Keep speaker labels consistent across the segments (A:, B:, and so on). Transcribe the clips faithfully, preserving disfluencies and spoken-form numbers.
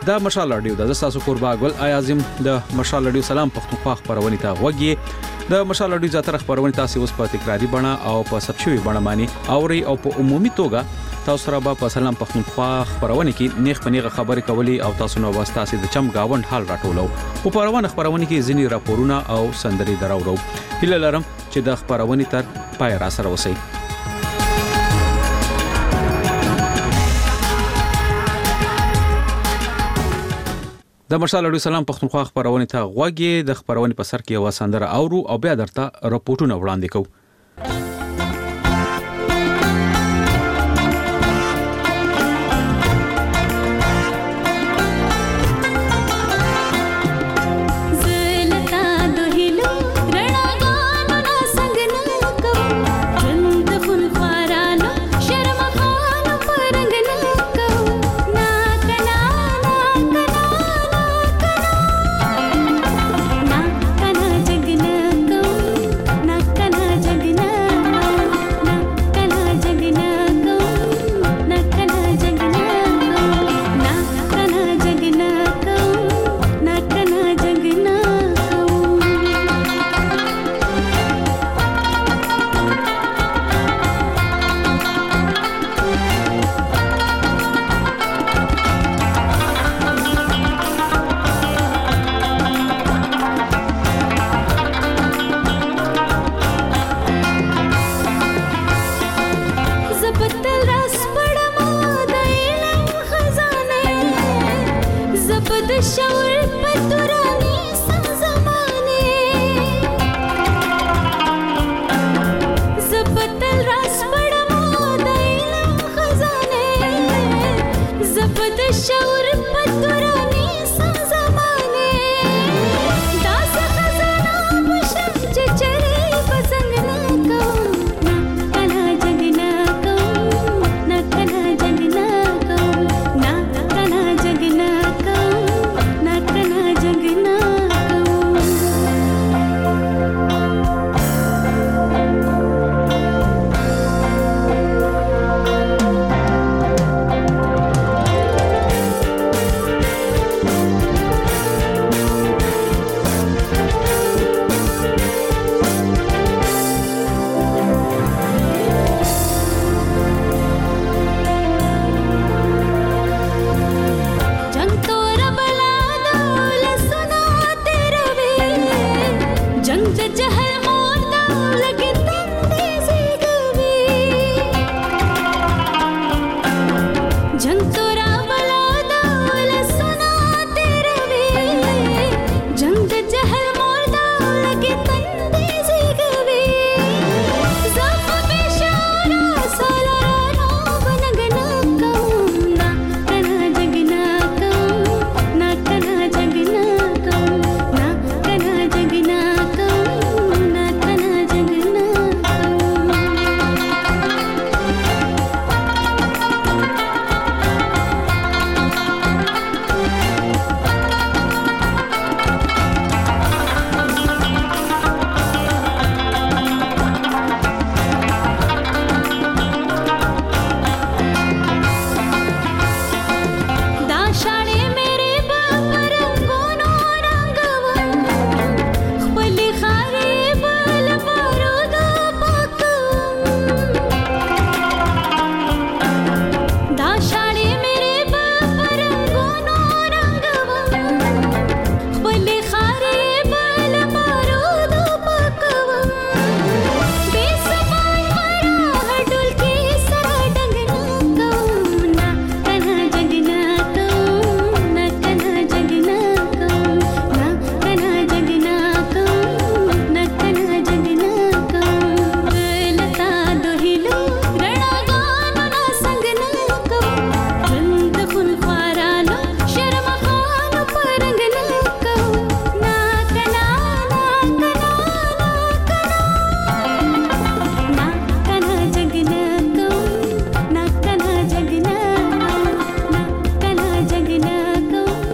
A: دا مشال رادیو د تاسو قربا ګل اعظم د مشال رادیو سلام پښتونخوا خبرونه ته وګي د مشال رادیو زیاتره خبرونه تاسو اوس په تکراری بڼه او په سبشوي بڼه باندې اوري او په عمومي توګه تاسو سره په سلام پښتونخوا خبرونه کې نیغ پنیغه خبرې کوي او تاسو نو واسطه د چم گاوند حال راټولو په پرونه خبرونه کې ځینی راپورونه او سندري دراوړو هله لرم چې د خبرونه تر پای را سره وسی د مشال رادیو سلام پښتونخوا خبرونه ته غوږی د خبرونه په سر کې یو سندره اورو او بیا درته راپورټونه وړاندې کوو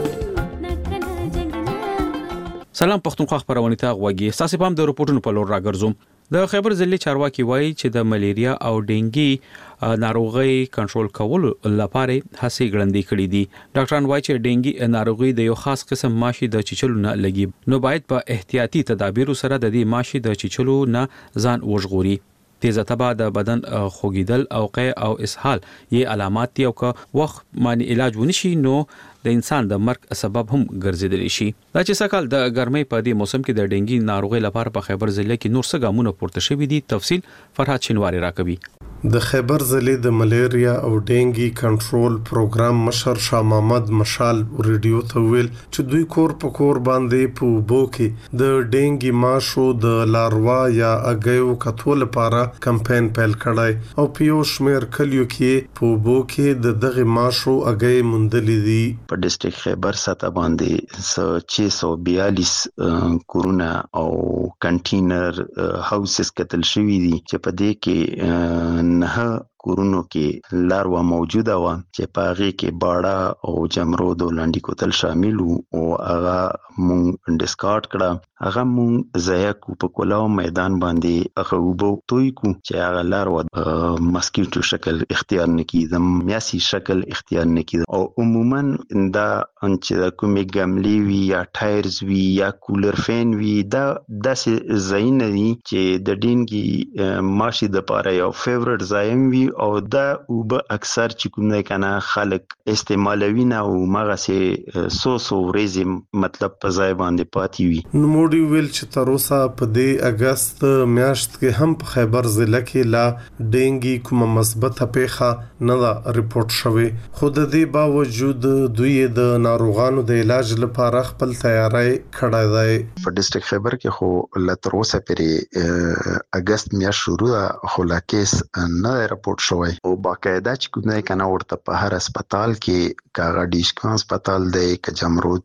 A: سلام پښتونخوا خبرونه ته غوږی ساسې پام د رپورټونو په لور راګرځوم د خیبر ضلع چارواکي وایي چې د ملیریا او ډینګي ناروغي کنټرول کولو لپاره هڅې ګړندې کړې دي. ډاکټران وایي چې ډینګي ناروغي د یو خاص قسم ماشي د چیچلو نه لګي، نو باید په احتیاطي تدابیرو سره د دې ماشي د چیچلو نه ځان وژغوري. تیزه تبه د بدن خوګیدل او قی او اسهال یې علامات دي او که وخت باندې علاج ونشي نو د انسان د مرګ سبب هم ګرځیدلی شي. دا چې سکهال د ګرمۍ په دې موسم کې د ډینګي ناروغي لپاره په خیبر ضلع کې نور څه ګامونه پورته شوي دي. تفصیل فرحات شینواری راکوي.
B: د خیبر ضلع د ملیریا او ډینګي کنټرول پروګرام مشر شاه محمد مشال ریډیو ته ویل چې دوی کور په کور باندې په وبو کې د ډینګي ماشو د لاروا یا اګیو کتول لپاره کمپاین پیل کړای او په یو شمیر کلیو کې په وبو کې د دغه ماشو اګی مندلې دي.
C: په ډیسټریکټ خیبر ساته باندې چھ سو بیالیس کورونه او کنټینر هاوسز کتل شوی دي چې په دې کې نه کورونو کې لاروا موجوده و چې په هغه کې باړه او جمرود او لنډی کوتل شامل وو او هغه مونږ ډیسکارډ کړه. هغه مونږ ضایع کو په کولاو میدان باندې هغه وبو توي کو چې هغه لاروا مسکیټو شکل اختیار نکي، د میاسي شکل اختیار نکي او عموما دا چې کومې ګملې وی یا ټایرز وی یا کولر فین وی دا داسې ځای نه دي چې د ډینګي ماشي د پاره یو فیورټ ځای وي او دا وب اکثر چې کوم نه کنه خلک استعمالوي نه او مغه سه سو سو ورځې مطلب په ځای باندې پاتې وي.
B: نو موډي ویل چې تر اوسه په دې اگست میاشت کې هم په خیبر ضلع کې لا ډینګي کومه مثبته پیښه نه ده ریپورت شوې، خو د دې باوجود دوی د ناروغانو د علاج لپاره خپل تیاری کړی دی.
C: په ډیسټریکټ خیبر کې خو لا تر اوسه پرې اگست میاشت شروع ده خو لا کیس نه ریپورت شوی او باقاعده چې کوم نه کنه ورته په هر هسپتال کې کاغه ډیشکان هسپتال دی که جمرود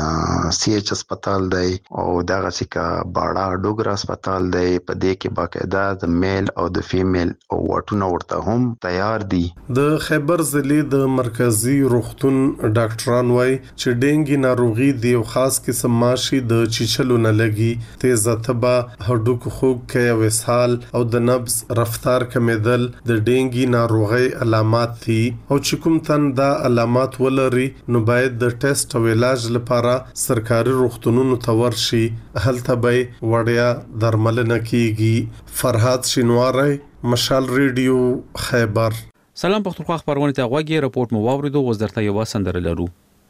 C: سی ایچ هسپتال دی او دغه سکه باړه ډوګر هسپتال دی په دې کې باقاعده د میل او د فیمیل او واټونه ورته هم تیار دي.
B: د خیبر ضلع د مرکزی روغتون ډاکټران وای چې ډینګي ناروغي د یو خاص قسم ماشي د چیچلو نه لګي، تیزه تبه، هډوکو خوږ کې او اسهال او د نبض رفتار کمیدل د ډینګي ناروغي علامات دي او چې کوم تن دا علامات ولري نو باید د ټیسټ او علاج لپاره سرکاري روغتونونو ته ورشي، هلته به وړیا درملنه کیږي. فرحات شینواری، مشال ریډیو، خیبر.
A: سلام پښتونخوا خبرونه ته غوږی رپورت مو واوریدو. وز درته یو سندره لرو.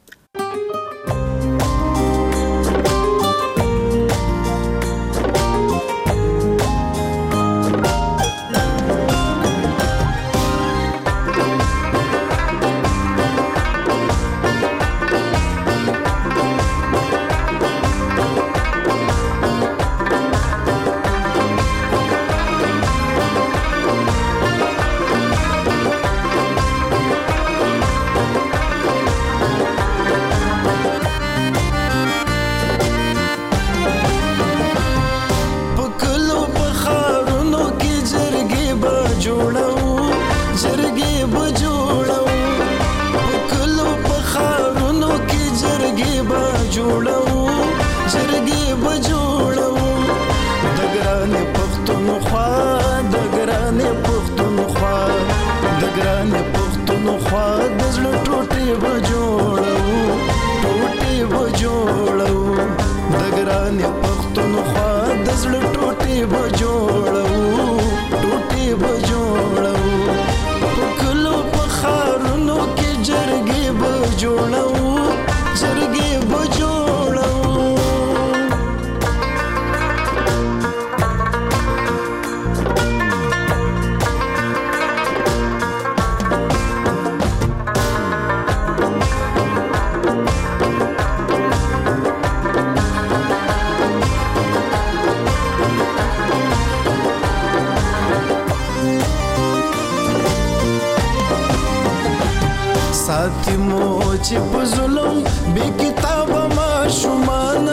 D: چې په ظلم بې کتابه ماشومانه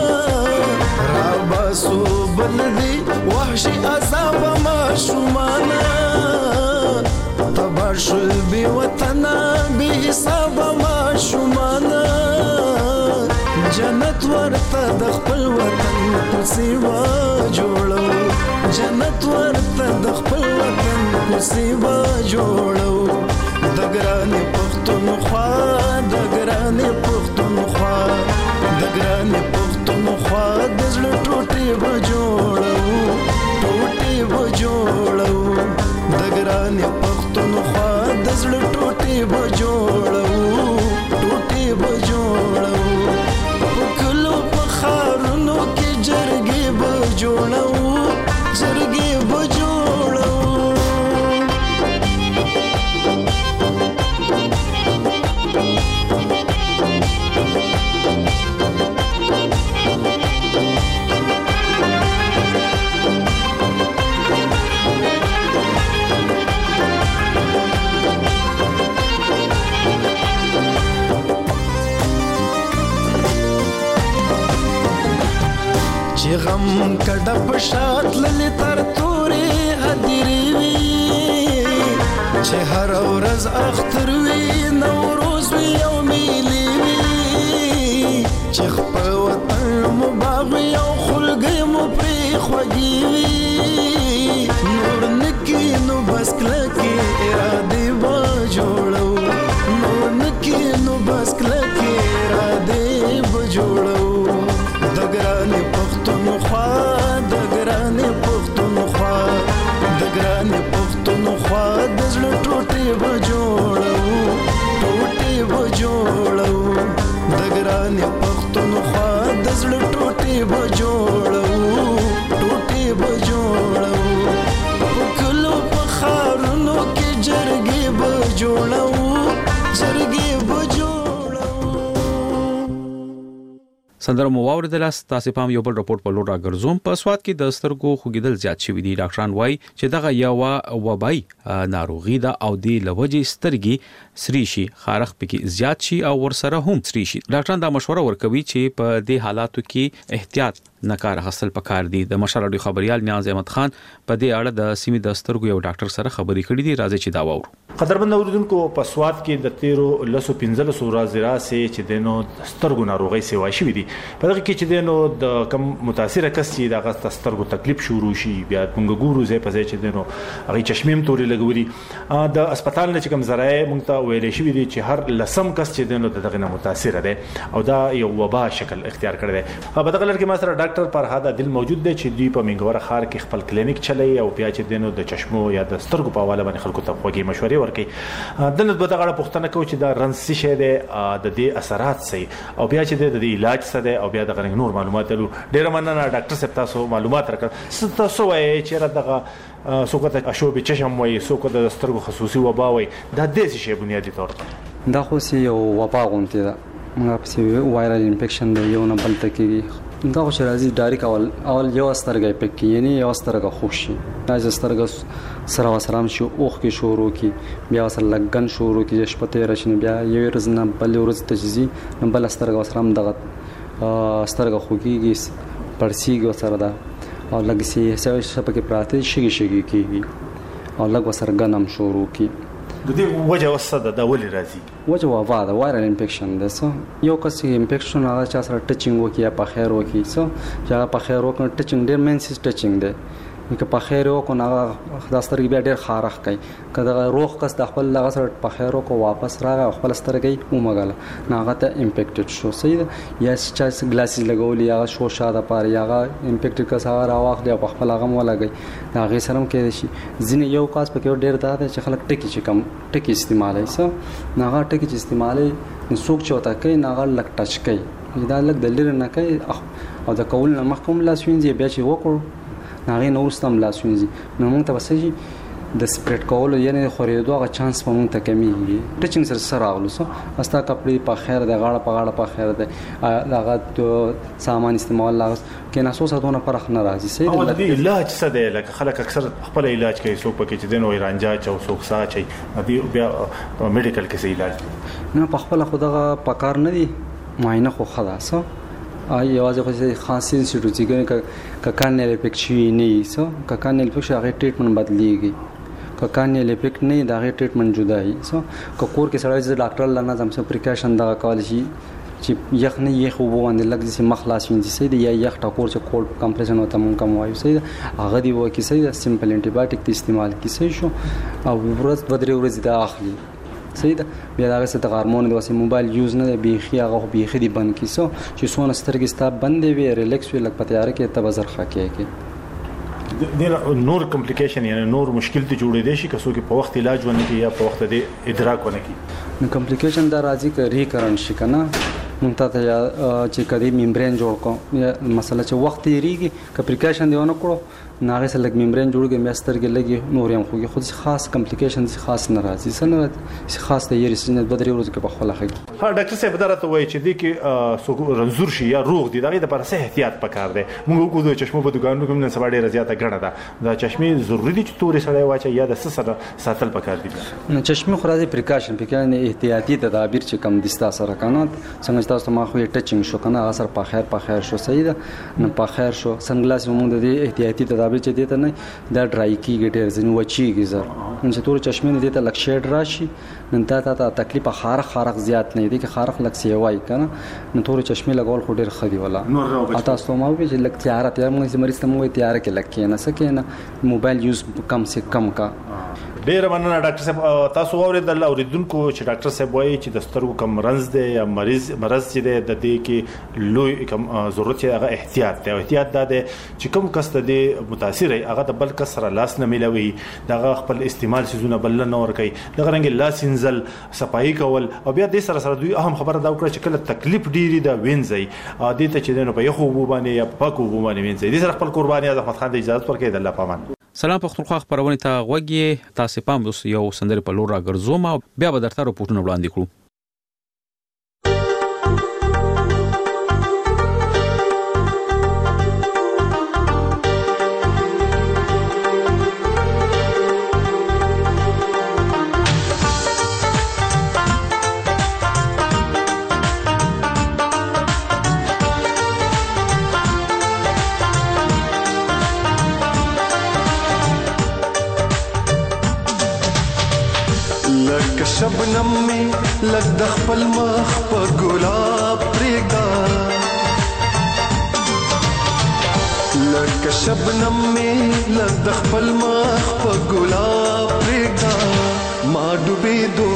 D: راباسو بلدي وحشي عذابه ماشومانه تبار شل بې وطنه بې حسابه ماشومانه جنت ورته د خپل وطن په سیوا جوړو جنت ورته د خپل وطن کوڅه جوړو د ګرانې پښتونخوا د ګرانې پښتونخوا د ګرانې پښتونخوا د زړه ټوټې به جوړو ټوټې به جوړو د ګرانې پښتونخوا د زړه ټوټې به جوړو ټوټې به جوړو په کلو په ښارونو کې جرګې به جوړو جرګې به جوړو چې غم کډه په شات للی تر تورې هدیرې وي چې هر ورځ اختر وي نوروز وي او میلې وي چې خپل وطن مو باغ وي او خلګۍ مو پرې خوږې وي نور نکي نو بس کلکې ارادې به جوړو نور نکي نو بس کلکې ارادې به جوړو د ګرانې پښتونخوا د ګرانې پښتونخوا د ګرانې پښتونخوا د زړه ټوټې به جوړو ټوټې به جوړو د ګرانې پښتونخوا د زړه ټوټې به جوړو ټوټې به جوړو په کلو په ښارونو کې جرګې به جوړو جرګې به جوړو.
A: سندره مو واوریدل تاسو پام یو بل رپورت په لور راګرځوم په سواد کې د سترګو خوګیدل زیات شوی دي ډاکټران وایي چې دغه یو وبای ناروغي ده او د لوجې سترګې سری شي خارخ پکې زیات شي او ورسره هم سری شي ډاکټران دا مشوره ورکوي چې په دې حالاتو کې احتیاط نکار حاصل پکار دي د مشر رادیو خبريال نیاز احمد خان په دې اړه د سیمې د سترګو یو ډاکټر سره خبرې کړې دي راځي چې دا وورو
E: قدرمن اوریدونکو په سواد کې د تیرو لسو پنځلس ورځې راسي چې دینو سترګو ناروغي سیوا شي دي په دغه کې چې دینو د کم متاثر کس چې د سترګو تکلیف شروع شي بیا موږ ګورو زه په ځای چې دینو هغه چشمیم توري لګوري د هسپتال نه چې کوم ذرایع موږ ته ویلې شوې دي چې هر لسم کس چې دینو دغه نه متاثر دی او دا یو وبا شکل اختیار کړی دی په دغه لړ کې ما سره ډاکټر فرهاد عادل موجود دی چې دوی په منګور خار کې خپل کلینیک چلای او بیا چې دینو د چشمو یا د سترګو په حواله باندې خلکو ته خوږی مشورې ورکړي دلته به دغه پوښتنه کوي چې دا رنس شه دی د دې اثرات سي او بیا چې د دې علاج څه دی او بیا دغه نور معلومات لرو ډیر مننه ډاکټر صاحب تاسو معلومات راکړ تاسو وایي چې دغه سوکته اشوبې چشم وایي سوکته د سترګو خصوصي وبا وایي دا د څه شی بنیادی طور
F: دا خو سي یو وبا غونټه ده موږ په وایرل انفیکشن دی یو نه بل تکي دا خو راځي ډایرک اول اول یو سترګې پکې یعنی یو سترګه خوشي دا سترګه سره وسلام شو اوخ کې شروع کی بیا سره لګن شروع کی شپته راشنه بیا یو ورځ نه بل ورځ تجزي نه بل سترګه وسلام دغه سترګه خوږي پرسیږي سره دا او لګسي هڅه شپه کې پراته شګي شګي کیږي او لګ وسره غنم شروع کی
E: د دې وجه وسده دا ولې راځي
F: وجه وبا دا وایرل انفیکشن ده سو یو کس انفیکشن هغه چا سره ټچینګ وکي یا په خیر وکي سو یا په خیر وکړي ټچینګ ډیر مین سیس ټچینګ ده که په خیر وکړو هغه خداسترګي بیا ډیر خارخ کوي کله روغ کس د خپل لغه سره په خیر وکړو واپس راغی خپل سترګي ومغله هغه ته امپیکټډ شو صحیح یا چې ګلاسز لګول یا شو شاده پاره یا امپیکټډ کس هغه راوخ دی په خپل هغه ولګي هغه سره کې شي ځینې یو کاس په ډیر دا چې خلک ټکی چې کم ټکی استعمالي سو هغه ټکی چې استعمالي څوک چوتا کوي هغه لک ټچ کوي دا لک د لری نه کوي او د کول نه مخکوم لاس وینځي بیا چې وکړو هغه نو ستم لاس وینځي نو موږ ته وسې د سپریډ کول یعنی خورېدو هغه چانس په موږ ته کمیږي ټچینګ سره سره راغلو سو استا کپړې په خیر د غاړه په غاړه په خیر د هغه سامان استعمال لا کې نه سوسه دونه فرق نه راځي سي
E: او د علاج څه دی لکه خلک اکثر خپل علاج کوي څوک پکې چې دین وای رانجا چا څوک سا چي بیا میډیکل کې سي علاج
F: نه په خپل خدغه پکار نه دي معاینه خو خلاص آی یوازې خو خاصی انسټیټیوټ کې ککانل افیکټ شي نه سو ککانل افیکټ هغه ټریټمنټ بدلیږي ککانل افیکټ نه دا هغه ټریټمنټ جدای سو کور کې سړی ډاکټر لنه زم سره پریکاشن دا کول شي چې یخ نه یخ وبو باندې لګ چې مخلاص وینځي سید یا یخ ټاکور چې کولډ کمپریشن وته مونږ کوم وایو سید هغه دی وو کې سید سمپل انټي بایوټیک ته استعمال کی سید شو او ورځ دوه درې ورځې دا اخلي سید بیا دا څه د هارمون د وسه موبایل یوز نه بیخي هغه بیخي دی بند کیسو چې سونه سترګې ستا بندې وي ریلیکس وي لګ پتیاره کې تبزر خکې کې
E: د نور کمپلیکیشن یعنی نور مشکل ته جوړې دي شي کسو کې په وخت علاج ونه کی یا په وخت د ادراک ونه کی
F: نو کمپلیکیشن دا راځي ک ریکرن شي کنه نو ته یا چې کدی ممبرین جوړ کو یا مسله چې وخت یې ریږي ک پریکاشن دیونه کړو ناغه سره لګ ممبرین جوړږي مسترګې لګي نور هم خوږي خو خاص کمپلیکیشن خاص ناراضي سره خاص ته یې رسنه بدري ورځ کې په خپل حق
E: ها ډاکټر صاحب درته وایي چې دي کې سو رنزور شي یا روغ دي دا د پر صحت احتیاط پکار دی موږ کو د چشمو په دکانونو کې نن سبا ډیره زیاته غړه ده دا چشمه ضروری دي چې تورې سره واچي یا د سره ساتل پکار دي
F: نو چشمه خو راځي پریکاشن پکې احتیاطي تدابیر چې کم دستا سره کنه څنګه تاسو ما خو ټچینګ شو کنه اثر په خیر په خیر شو صحیح ده نو په خیر شو سنگلاس موږ د احتیاطي تدابیر چې دي ته نه دا ډرای کیږي ډېر ځنه وچیږي زر ان چې تور چشمه دې ته لک شیډ راشي نن تا ته تکلیف خارق خارق زیات نه دي کې خارق لک سی وای کنه نو تور چشمه لګول خو ډېر خدي ولا اته تاسو ما وی چې لک تیار تیار موږ مریض ته موږ تیار کې لک نه سکه نه موبایل یوز کم سے کم کا
E: ډیر مننه ډاکټر صاحب تاسو اوریدل اوریدونکو چې ډاکټر صاحب وایي چې د سترګو کم رنز دی یا مریض مرز چې دی د دې کې لوی کم ضرورت یې هغه احتیاط دی احتیاط دا دی چې کوم کس ته دی متاثر هغه د بل کس سره لاس نه ملوي دغه خپل استعمال سيزونه بل نه ور کوي دغه رنګ لاس انزل صفائی کول او بیا د سره سره دوی اهم خبره دا وکړه چې کله تکلیف ډیری دا وینځي عادت چې دنه په یخو وبو باندې یا پاکو وبو باندې وینځي د سره خپل قرباني احمد خان د اجازه ورکړي د الله پامان
A: سلام پختونخوا خبرونه ته غوږی تاسو پام اوس یو سندري په لور راګرځوم بیا به درته راپورټونه وړاندې کړو
D: شبنم می لګ د خپل مخ په ګلاب پرېږدا لګ شبنم می لګ د خپل مخ په ګلاب پرېږدا ما ډوبېدو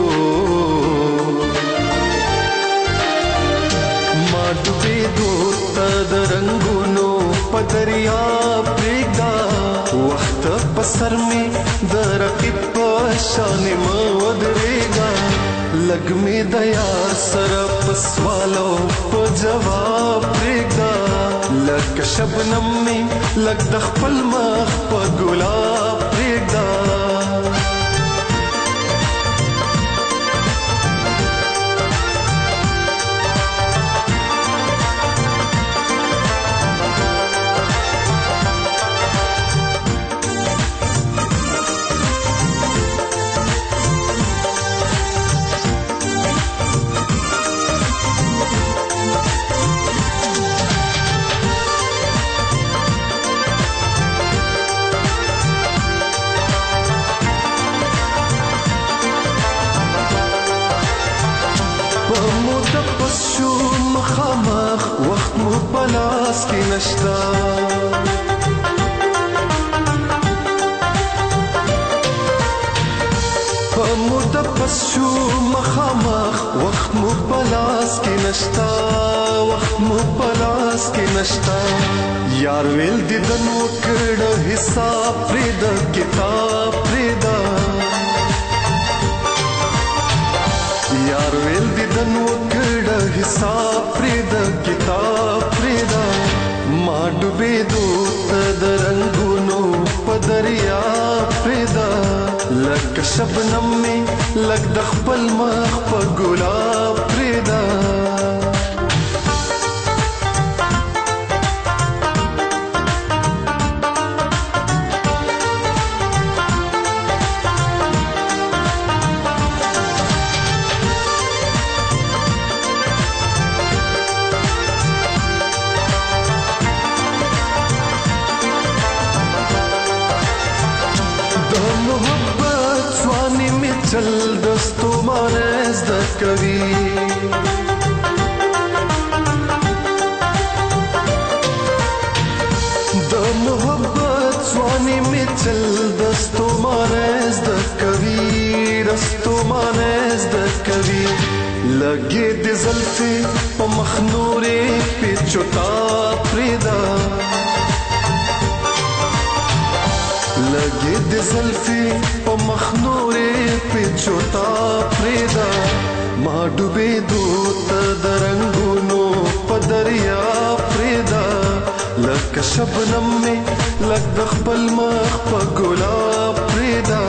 D: ما ډوبېدو ته د رنګونو په دریاب پرېږدا وخت په سر می د رقیب شان ما ودرېګا لګ می د یار سره پسوالو په جواب پرېږدا لګ شبنم می لګ د خپل مخ په ګلاب پرېږدا مخامخ وخت مو پلاس کې نشتا په موده پس شو مخامخ وخت مو پلاس کې نشتا وخت مو پلاس کې نشتا یار ویل دي د نو کړه حساب پرې د کتاب پرې دا یار ویل دي د نو حساب پرېدا کتاب پرېدا ما ډوبېدو ته د رنګونو په دریا پرېدا لکه شبنم می لګ د خپل مخ په ګلاب پرېدا چل دستو مانز د کوي چل دستو مانز د کوي رستو مانز د کوي لګي د زلفي په مخنورې پچوتا پردا لګي د زلفي په مخنورې پچوتا پردا ما ډوبې دوت درنګونو په دریا پردا لکه شبنم می لک د خپل مخ په ګلاب پردا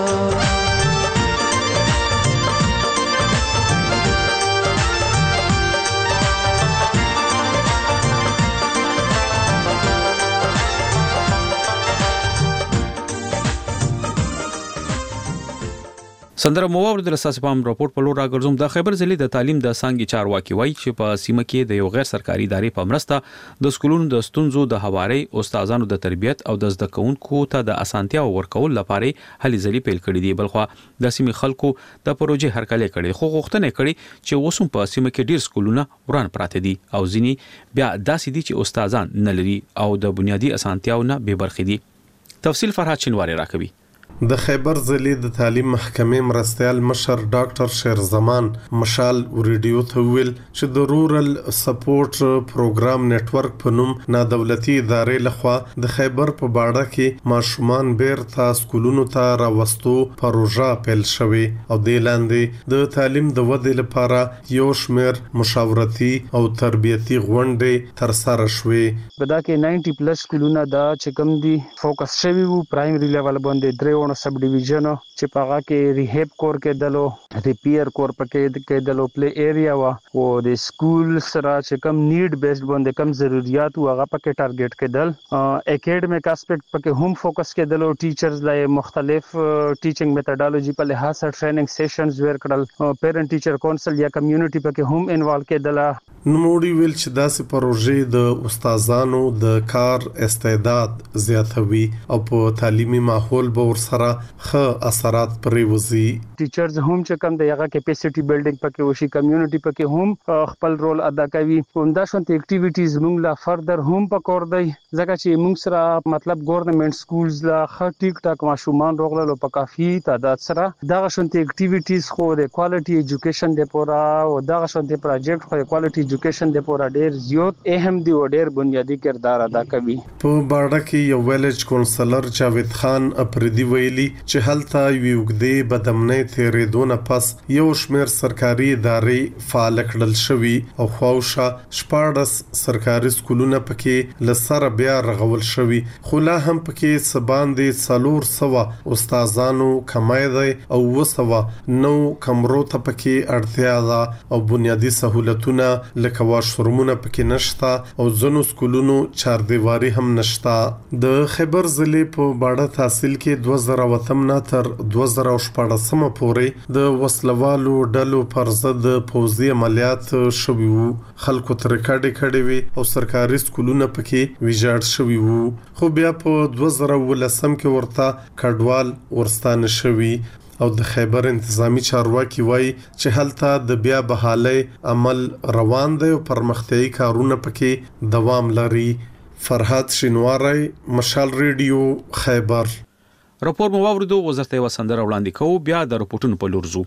A: سندره موارد د اساس پام راپورټ په لور راګرځوم د خیبر ضلع د تعلیم د سانګي چارواکي وایي چې په سیمه کې د یو غیر سرکاري ادارې په مرسته د سکولونو د ستونزو د هواري استادانو د تربیت او د زده کوونکو ته د اسانتیا ورکول لپاره هلي ځلې پیل کړې دي بلخو د سیمه خلکو د پروژې هرکلې کړي خو غوښتنه کړي چې وسوم په سیمه کې ډیر سکولونه وران پراته دي او ځینی بیا داسې دي چې استادان نه لري او د بنیادی اسانتیاونه به برخې دي تفصیل فرحات شینواری راکوي
B: د خیبر ضلع د تعلیم محکمې مرستيال مشر ډاکټر شیرزمان مشال ریډیو ته ویل چې د رورل سپورټ پروګرام نتورک په نوم نادولتي ادارې لخوا د خیبر په باړه کې ماشومان بیرته سکولونو ته راوستو پروژه پیل شوې او د لاندې د تعلیم د ودې لپاره یو شمېر مشاورتي او تربیتي غونډې تر سره شوې
G: په دا کې نود پلس سکولونه دا چې کوم دي فوکس شوی وو پرایمري لیول باندې درې سب ډیویژن چې پاغه کې ریهب کور کې دلو ریپیر کور پکې کې دلو پلی ایریا وا او د سکول سره چې کم نیډ بیسډ باندې کم ضرورت او هغه پکې ټارګټ کې دل اکیډمیک اسپیکټ پکې هم فوکس کې دلو ټیچرز لای مختلف ټیچینګ میتھډالوجي په لحاظ سره ټریننګ سیشنز ور کړل پیرنټ ټیچر کونسل یا کمیونټي پکې هم انوالو کې دل
B: نوموړي ویل چې داسې پروژې د استادانو د کار استعداد زیاتوي او په تعلیمي ماحول به ورسره ښه اثرات پرېوځي
G: ټیچرز هم چې کوم د هغه کیپاسټي بیلډینګ پکې وشي کمیونټي پکې هم خپل رول ادا کوي همدا شانتي اکټیویټیز موږ لا فردر هم پکور دی ځکه چې موږ سره مطلب ګورنمنت سکولز لا ښه ټیک ټاک ماشومان روغلو په کافي تعداد سره دا شانتي اکټیویټیز خو د کوالټي ایجوکیشن د پورا او دا شانتي پروجیکټ خو کوالټي ایجوکیشن د پورا ډیر زیات اهم دی او ډیر بنیادی کردار ادا کوي
B: په باړه کې یو ویلج کونسلر جاوید خان اپریدي ویلي چې هلته ویوګدې بدمنۍ تیرېدونه پس یو شمېر سرکاري ادارې فعال کړل شوي او خواوشه شپاړس سرکاري سکولونه پکې لسره بیا رغول شوي خو لا هم پکې سباندې څلور سوه استادانو کمای دی او وسوه نو کمرو ته پکې اړتیا ده او بنیادی سہولتونه لکه واشرومونه پکې نشته او ځینو سکولونو چاردیواري هم نشته د خیبر ضلع په باړه تحصیل کې دوه زره وتم نه تر دوه زره شپږم پورې د وسلوالو ډلو پر ضد پوځي عملیات شوي وو خلکو تر کډې کډې وي او سرکاري سکولونه پکې ویجاړ شوي وو خو بیا په دوه زره ولسم کې ورته کډوال ورستانه شوي او د خیبر انتظامی چارواکي وایي چې هلته د بیا بحالي عمل روان دی او پرمختیايي کارونه پکې دوام لري فرحات شینواری مشال ریډیو خیبر
A: راپور مو واوریدو وزارت یو سندره وړاندې کوو بیا د راپورټونو په لور ځو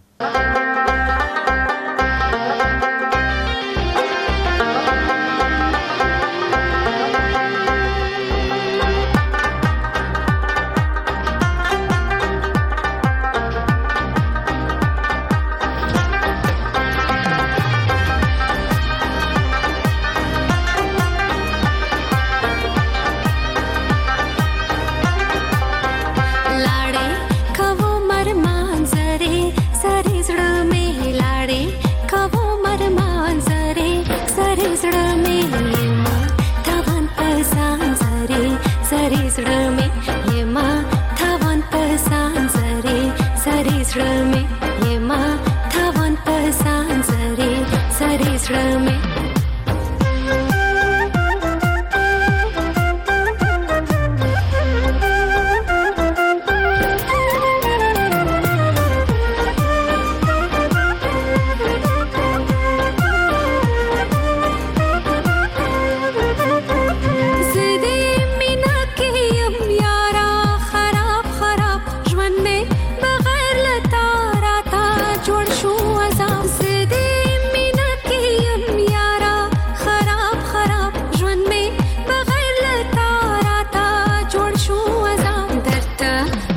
H: लाड़े कवो मर मांजरे सरे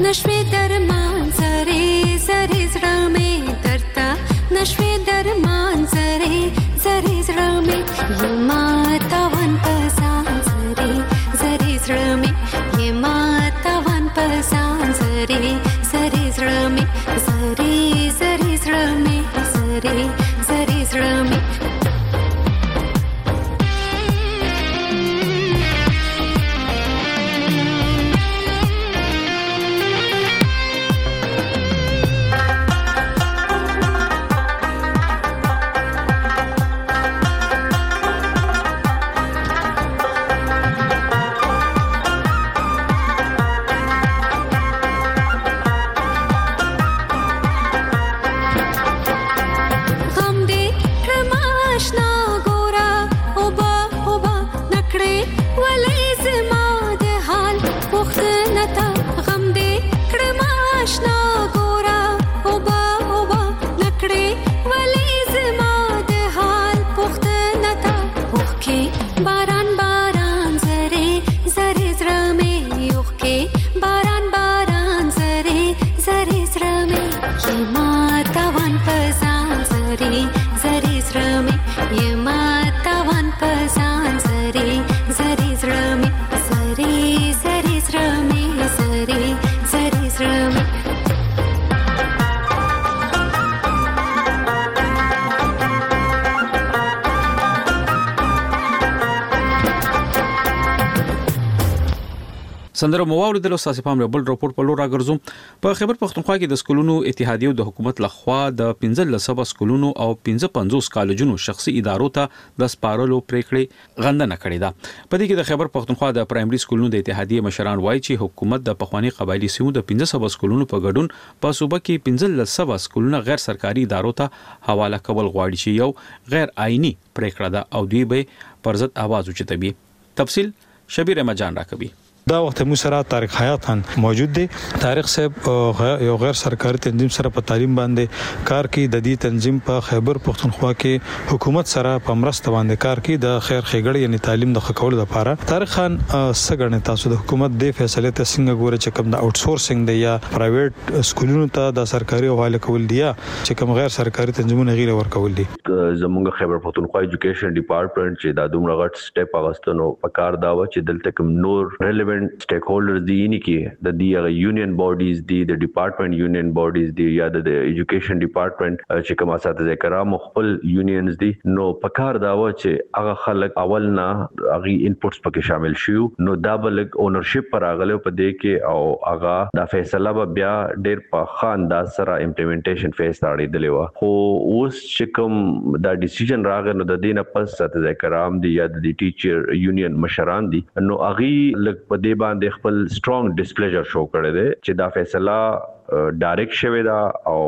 H: نشوي درمان زری زری زړه مې درته نشوي درمان زری زری زړه مې یما تاوان پسان زری زری زړه مې یما تاوان پسان زری زری زړه مې زری زری زړه مې زری زری زړه مې
A: سندره مواوري د لوساسي پام بل راپور په لور راګرځوم په خیبر پختونخوا کې د سکولونو اتحادیو د حکومت لخوا د پنځه لسبه سکولونو او پنځه پنځوس کالجونو شخصي ادارو ته د سپارلو پریکړې غندنه کړې ده. په دې کې د خیبر پختونخوا د پرایمري سکولونو د اتحادیې مشران وایي چې حکومت د پخوانی قبایلی سیمو د پنځه سبه سکولونو په ګډون په صوبه کې پنځه لسبه سکولونه غیر سرکاري ادارو ته حواله کول غواړي چې یو غیر آئینی پریکړه ده او دوی به پرزت आवाज اوچتوي. تفصیل شبیر احمد جان راکوي.
I: دا وخت مو سره طارق حیات خان موجود دی. طارق صاحب یو غیر سرکاري تنظیم سره په تعلیم باندې کار کوي. د دې تنظیم په خیبر پختونخوا کې حکومت سره په مرسته باندې کار کوي د خیر ښېګړې یعنی تعلیم د خکول لپاره. طارق خان سګړنه تاسو د حکومت د فیصله ته څنګه ګوره چې کوم د اوټ سورسینګ دی یا پرایویټ سکولونو ته د سرکاري حواله کول دی چې کوم غیر سرکاري تنظیمونه غیر ورکول دي؟
J: زموږ خیبر پختونخوا ایجوکیشن ډپارټمنټ چې دا دومره غټ سټیپ اغستنو په کار دا و چې دلته کوم نور ریلیونټ سټیک هولډرز دي نه کې د دې یونین باډیز دي د ډپارټمنټ یونین باډیز دي یا د ایجوکیشن ډپارټمنٹ چې کوم اساتذه کرام خپل یونینز دي نو په کار دا و چې هغه خلک اول نه هغه انپوټس پکې شامل شي نو دا بل اونرشپ پر اغله په دې کې او هغه دا فیصله به بیا ډېر په خان دا سره امپلیمنټیشن فیس تاړي دلې و خو اوس چې کوم دا ډیسیژن راغی نو د دینه پس اساتذه کرام دي یا د ټیچر یونین مشران دي نو هغه لک په دې باندې خپل سترونګ ډیسپلیجر شو کړی دی چې دا فیصله ډایرکټ شوی دا او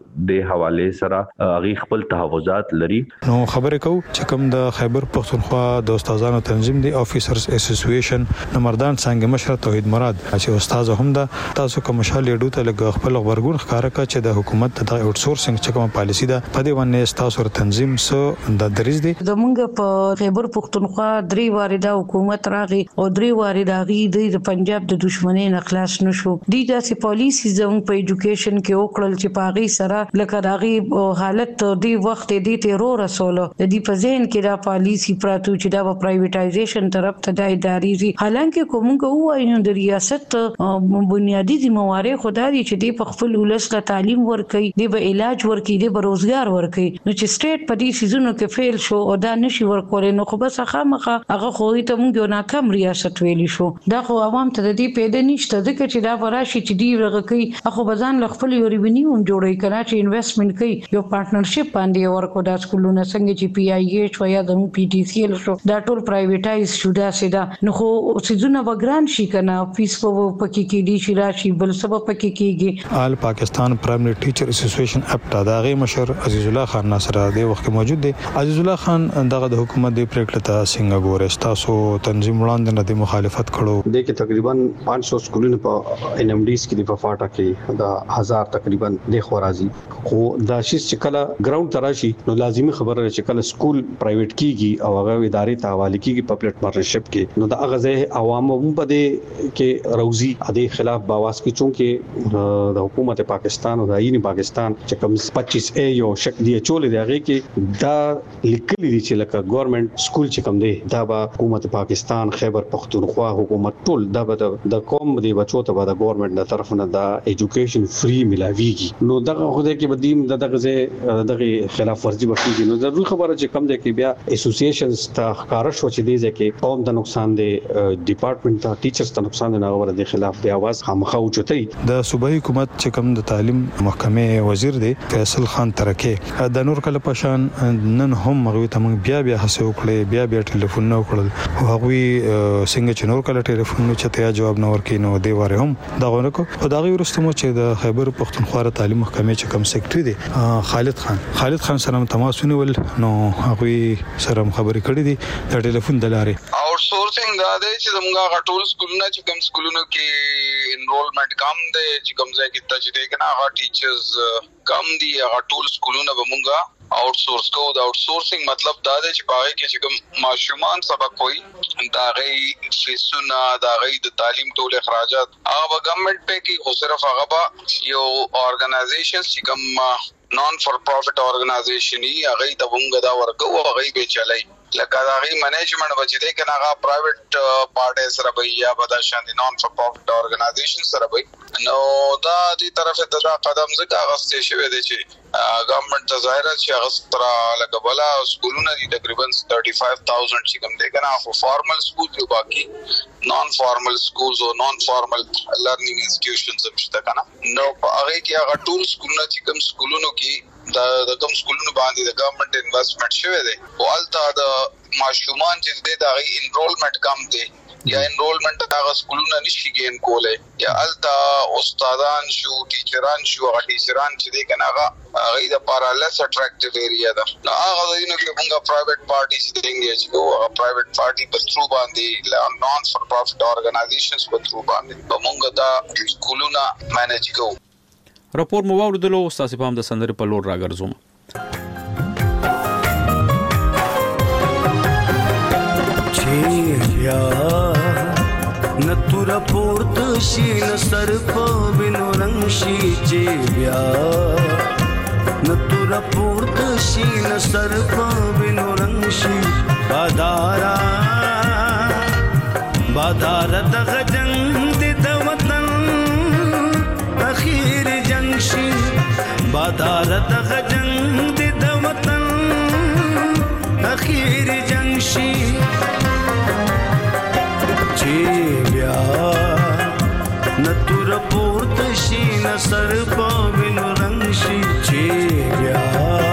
J: د حواله سره هغه خپل تحفظات لري.
I: نو خبرې کو چې کوم د خیبر پختونخوا د استادانو تنظیم دی افیسرز اسوسییشن نمردان څنګه مشر توحید مراد چې استاد هم دا تاسو کوم شال یډو ته لګ خپل خبرګون ښکارا کا چې د حکومت د اوټ سورسینګ چې کوم پالیسی ده په دې باندې تاسو تنظیم سو د دریز دی.
K: زمونږ په خیبر پختونخوا درې وارده حکومت راغی او درې وارده غي د پنجاب د دشمنی نه خلاص نشو. دي داسې پالیسی زموږ په ایجوکیشن کې وکړل چې پاغي سره لکه داغي حالت دی وخت دی ته رسول د دې په ذهن کې دا پالیسی پراتو چې دا پرایویټایزیشن طرف ته د اداري دي حالانکه کومه وایي د ریاست بنیادی ذمہواری خدای چې دی په خپل ولسله تعلیم ورکړي دی به علاج ورکړي دی به روزګار ورکړي نو چې سټیټ په دې سيزونو کې فیل شو او دا نشي ورکول نو خو بس خامخه هغه خو ته موږ ناکام ریاست ویلی شو دا خو عوام ته د دې پیدا نشته ځکه چې دا وراشي چې دی ورغه کوي خو بزان خپل یو ریونیو جوړی کړه چې انویسټمنټ کوي یو پارټنرشپ باندې ورکو دا سکولونه څنګه چې پی آی ایچ و یا د پی ټی سی ال شو دا ټول پرایویټایز شو دا سیدا نو خو سيزونه وګران شي کنه فیس په پکې کې دي چې راشي بل سبب پکې کېږي.
I: آل پاکستان پرایمری ټیچر اسوسییشن اپټا دغه مشر عزیز الله خان ناصر دی وخت موجود دی. عزیز الله خان دغه د حکومت د پریکړه ته څنګه ګورې تاسو تنظیم وړاندې نه د مخالفت کړو؟
L: د کې تقریبا پانچ سو سکولونه په ان ام ډیز کې په فاټا کې دا هزار تقریبا د خورازي خو دا شي چې کله ګراوند تراشي نو لازمي خبره چې کله سکول پرایویټ کیږي او هغه ادارې ته حواله کیږي پبلک پارتنرشپ کې نو دا هغه عوام هم په دې کې روزي د خلاف باواز کې چونکه د حکومت پاکستان او د عین پاکستان چې کوم پچیس اے یو شک دی چولې دی هغه کې دا لیکلي دي چې لکه ګورنمنت سکول چې کوم دی دا به حکومت پاکستان خیبر پختونخوا حکومت ټول دا به د قوم دی بچو ته به د ګورنمنت د طرف نه دا ایجوکیشن فری ملاويږي نو دا خو دې کې بدیم دغه دغه خلاف ورزي وکړي نو ضروري خبره چې کوم دی کې بیا اسوسییشنز ته ښکارا شو چې دی چې قوم ته نقصان دی ډپارټمنټ ته ټیچرز ته نقصان دی هغه د خلاف دی आवाज خامخا اوچتای
I: د صوبایي حکومت چې کوم د تعلیم محکمې وزیر دی فیصل خان ترکه د نور کله پشان نن هم هغه ته بیا بیا هڅه وکړي بیا بیا ټلیفون نه وکړل او هغه څنګه چې نور کله ټلیفون چته جواب نه ورکړي نو دی واره هم دا غوڼه کو او دا ورستمو چې د خیبر پختونخوا تعلیم محکمې چې کوم سیکریټری دی خالد خان خالد خان سره تماس ونیول نو هغه سره خبرې کړې دي د ټلیفون د لارې
M: آوټ سورسینګ دا دی چې موږ غټول سکولونه چې کوم سکولونو کې انرولمنٹ کم دی چې کوم ځای کې تجربه کنه هغه ټیچرز کم دي هغه ټول سکولونه به موږ آوټ سورس کو دا آوټ سورسینګ مطلب دا دی چې باغې کې چې کوم ماشومان سبق کوي دا غي فیسونه دا غي د تعلیم ټول اخراجات هغه ګورنمنت په کې خو صرف هغه به یو اورګنایزیشن چې کوم نون فور پروفټ اورګنایزیشن یې هغه د وګړو دا ورکو هغه به چلای لکه دا غي منیجمنت بچی دی کنه هغه پرایویټ پارټي سره به یا به دا شاندي نون فور پروفټ اورګنایزیشن سره به نو دا دې طرف ته دا قدم زګه غسته شوی دی چې ګورنمنت ته ظاهره چې هغه سترا لکه بلا سکولونه دي تقریبا thirty-five thousand چې کوم دی کنه خو فارمل سکول دی باقي نون فارمل سکولز او نون فارمل لرنینګ انسټیټیوشنز هم شته کنه نو هغه کې هغه ټول سکولونه چې کوم سکولونو کې دا د کوم سکولونو باندې د ګورنمنت انویسټمنٹ شوی دی او الته د ماشومان چې د دغه انرولمنٹ کم دی یا انرولمنٹ هغه سکولونه نشي ګین کولای یا الته استادان شو ټیچران شو هغه ټیچران چې دی کنه هغه هغه د پارا لیس اټریکټیو ایریا ده نو هغه د اینو کې موږ پرایویټ پارټي چې انګیج کوو هغه پرایویټ پارټي په تھرو باندې نون فور پروفټ اورګنایزیشنز په تھرو باندې موږ دا سکولونه مانیج کوو
A: راپور مو واوریدلو تاسو په هم د سندرې په لور راګرځوم
D: چې بیا نتور پورت شي نصر په وینو رنگ شي چې بیا نتور پورت شي نصر په وینو رنگ شي بادارا بادار دغه جنگ د وطن اخیر جنگ شي بادار دغه جنگ د وطن اخیر جنگ شي چې بیا نتور پورت شي نصر په وینو رنگ شي چې بیا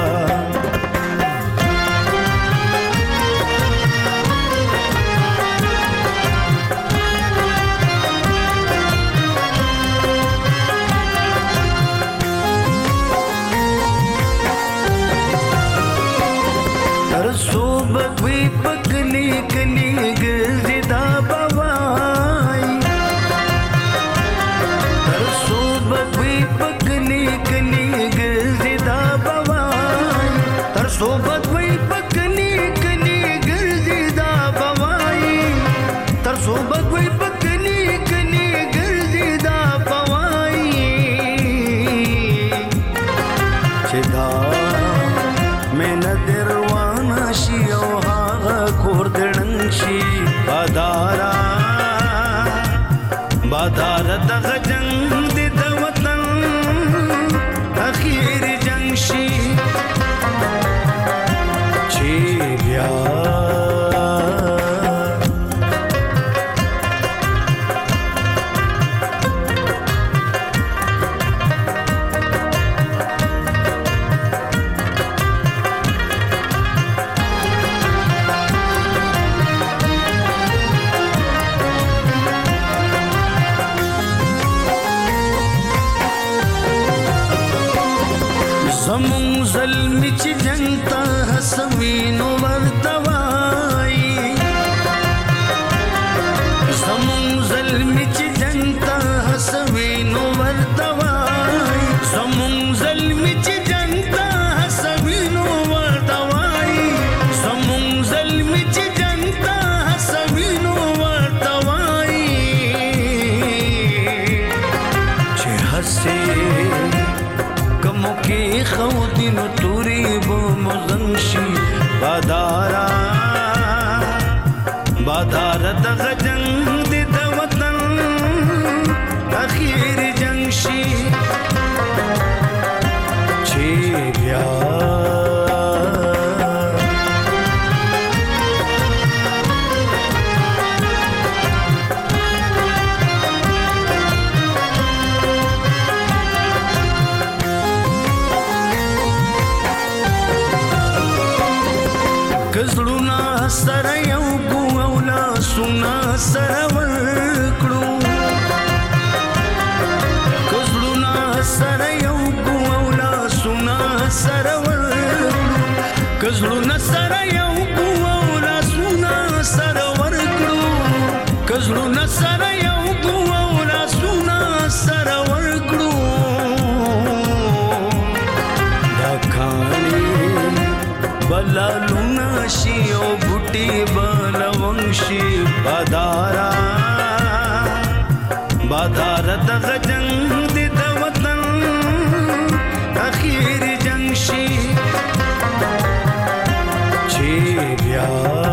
D: بادار دغه جنگ د وطن اخیر جنگ شي چې بیا زمون ظلم چې جنگ ته حسوینو ورتوای زمون ظلم چې جنگ ته حسوینو ورتوای سرور کړو کزړونه سره یو کو او لاسونه سرور کړو کزړونه سره یو کو او لاسونه سرور کړو کزړونه سره یو کو او لاسونه سرور کړو دا کانی بلالونه شي او بوټي بلونشي بادارا بادار د جنگ د وطن اخیر جنگ شي چې بیا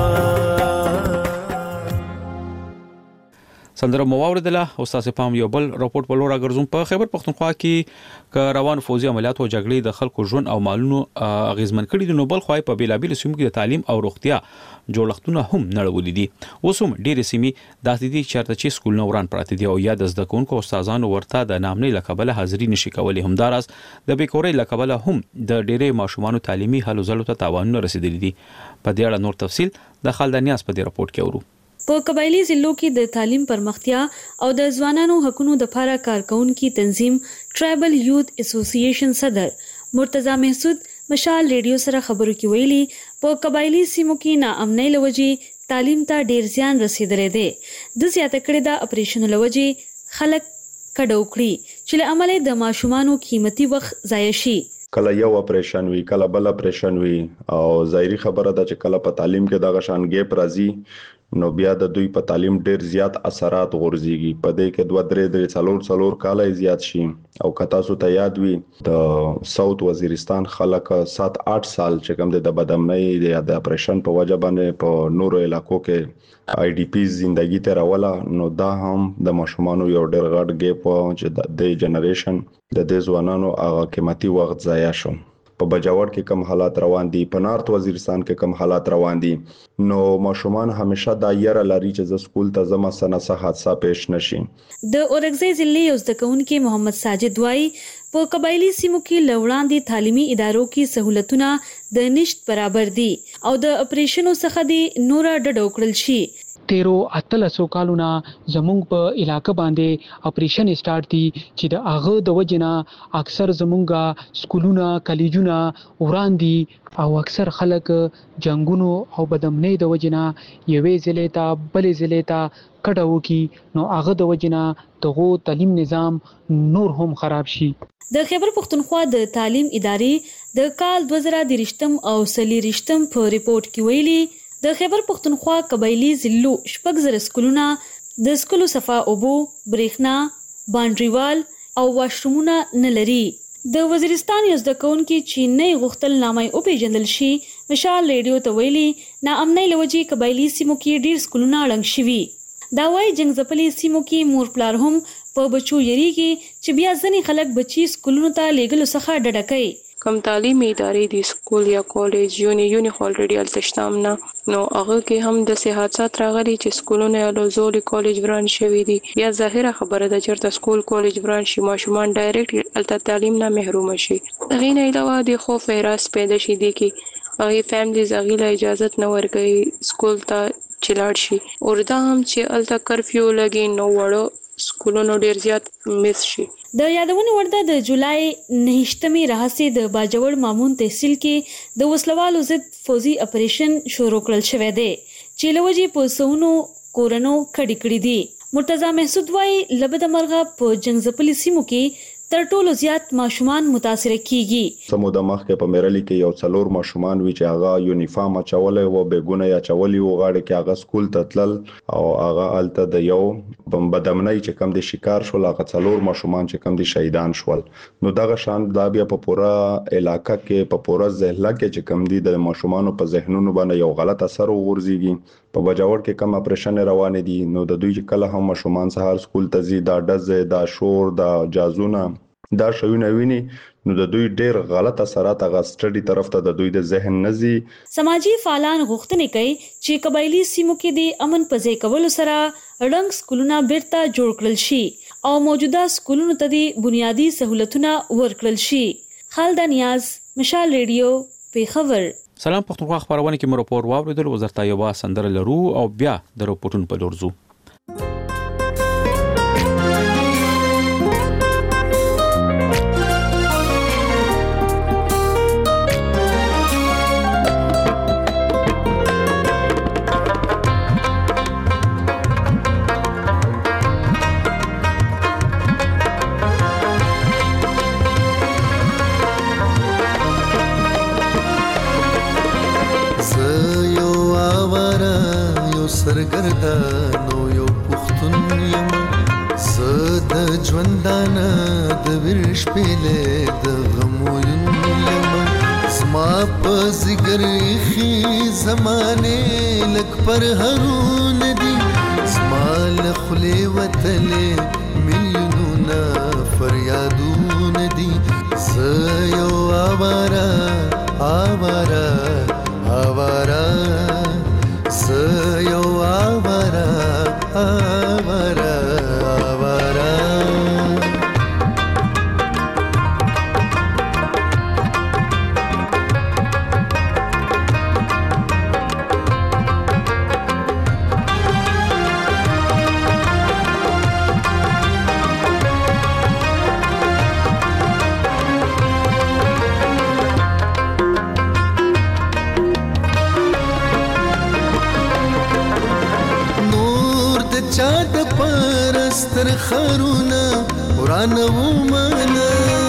A: سندره مواردله او تاسو پام یو بل راپورټ په لور راګرځوم په خیبر پختونخوا کې ک روان فوزي عملیات او جګړې د خلکو ژوند او مالونو اغیزمن کړي دي نو بل خوای په بیلابیل سیمو کې د تعلیم او روغتیا جوړښتونه هم نړولې دي اوس هم ډېرې سیمې داسې دي چېرته چې سکول نوران پراته دي او یا د زده کوونکو استادانو ورته د نامنۍ لقبله حاضري نشي کولای همداراز د بیکورۍ لقبله هم د ډېرې ماشومان تعلیمي هلو ځلو ته تاوانونه رسیدلي دي په دې اړه نور تفصیل د خالدانیاس په دې راپورټ کې اورو
N: په قبایلی ضلعو کې د تعلیم پرمختیا او د ځوانانو حقوقو د لپاره کارکونکو تنظیم ټرایبل یوث اسوسییشن صدر مرتضی محسود مشال ریډیو سره خبرو کې ویلي په قبایلی سیمو کې ناامنۍ لوجي تعلیم ته ډیر زیان رسیدلی دی د زیاته کړې د اپریشن لوجي خلک کډو کړی چې له عمله د ماشومانو قیمتي وخت ضایع شي
O: کله یو اپریشن وی کله بل اپریشن وی او ظاهري خبره ده چې کله په تعلیم کې دغه شان ګیپ راځي نو بیا د دوی په تعلیم ډیر زیات اثرات غورځيږي په دې کې دوه درې درې څلور څلور کاله زیات شي او کتا سو ته یاد وي د ساوث وزیرستان خلک سات آټ سال چې کوم د بدامنۍ د اپریشن په وجه باندې په نورو علاقو کې آی ډی پی زندگی ته راولا نو دا هم د ماشومانو یو ډیر غټ ګیپ چې د جنریشن د دې ځوانانو هغه قیمتي وخت ضایع شو په بجاور کې کم حالات روان دي په نارت وزیرستان کې کم حالات روان دي نو ماشومان همیشه دا یره لري چې ز سکول ته زما سنه صح حادثه پیش نشي
N: د اورګزای ضلع یو ځکهونکو محمد ساجد وای په قبایلی سیمو کې لوړاندې تعلیمي ادارو کې سہولتونه د نشټ برابر دي او د اپریشنو څخه دي نور ډډ وکړل شي
P: تیرو اتلسو کالونه زمونږ په علاقې باندې اپریشن سٹارټ دي چې د اغه د وجنه اکثر زمونږه سکولونه کالجونه وراندي او اکثر خلک جنگونو او بدامنۍ د وجنه یوې ضلع ته بلې ضلع ته کډو کی نو اغه د وجنه دغه تعلیم نظام نور هم خراب شي
N: د خیبر پختونخوا د تعلیم ادارې د کال دوه زره درشتم او سلی رشتم په ریپورت کې ویلي د خیبر پختونخوا قبایلی ضلعو شپږ زره سکولونه د سکولو صفا اوبو برېښنا باندریوال او واشرومونه نه لري د وزیرستان یو ځکهونکو چې نه غوښتل نامه او پیژندل شي مشال ریډیو ته ویلي ناامنۍ لوجي قبایلی سیمو کې ډیر سکولونه اړنګ شوي دا وايي جنگ ځپلي سیمو کې مور پلار هم په بچو یریږي چې بیا ځنې خلک بچي سکولونو ته لیږلو څخه ډډه کوي
Q: کم تعلیمي ادارې د سکول یا کالج یونی یونی الریډي التشتام نه نو هغه کې هم د صحت راغلي چې سکولونه یا لوزول کالج بران شوی دي یا ظاهره خبره ده چې سکول کالج بران شي ماشومان ډایرکټ الته تعلیم نه محروم شي غي نه علاوه د خوف راس پیدا شي دي کې هغه فیملی زغیله اجازه نه ورګي سکول ته چلاړ شي او دا هم چې الته کرفیو لګي نو وړو سکولونو ډیر زیات مس شي
N: د یادونه ورده د جولای نهشتمې راهسي د باجوړ مامون تحصیل کې د وسلوالو ضد فوزي اپریشن شروع کړل شوی دی چې لوجي په سونو کورونو کډی کړی دي مرتضی محسود وايي لبد مرغه په جنگ ځپلي سیمو کې تر ټولو زیات ماشومان متاثر کیږي
O: سمو د مخ کې په میرلی کې یو څلور ماشومان وی چې هغه یونیفارم چولې و بیګونه یا چولې و غاړه کې هغه سکول ته تلل او هغه الته د یو بمبدمنۍ چې کم دي شکار شول هغه څلور ماشومان چې کم دي شهیدان شول نو دغه شان دا بیا په پورا علاقہ کې په پورا ضلع کې چې کم دي د ماشومانو په ذهنونو باندې یو غلط اثر وغورځيږي په بجاور کې کم اپریشن روان دي نو د دوی کله هم ماشومان سهار سکول ته زی دا ډز دا شور دا جازونه دا شوونه ویني نو د دوی ډیر غلط اثرات هغه سټډي طرف ته د دوی د ذهن نزي
N: سماجی فعالان غوښتنه کوي چې قبایلی سیمو کې د امن پځې کول سره رنګ سکولونه بیرته جوړ کړل شي او موجوده سکولونو ته د بنیادی سہولتونه ورکړل شي خالد نیاز مشال ریډیو پیښور
A: سلام پښتونخوا خبرونه کې مو راپور واوریدل وزارت یوه سندره لرو او بیا د راپورټونو په لورځو
D: د ژوندانه د ورش پله د غموین یمن زما په زګر خي زمانه لک پر هرون دي زما لخلي وتلې مليونه فریادون دي زيو آوارا آوارا آوارا زيو آوارا آوارا آوارا چاد پرستر خرونا ورانه ومنه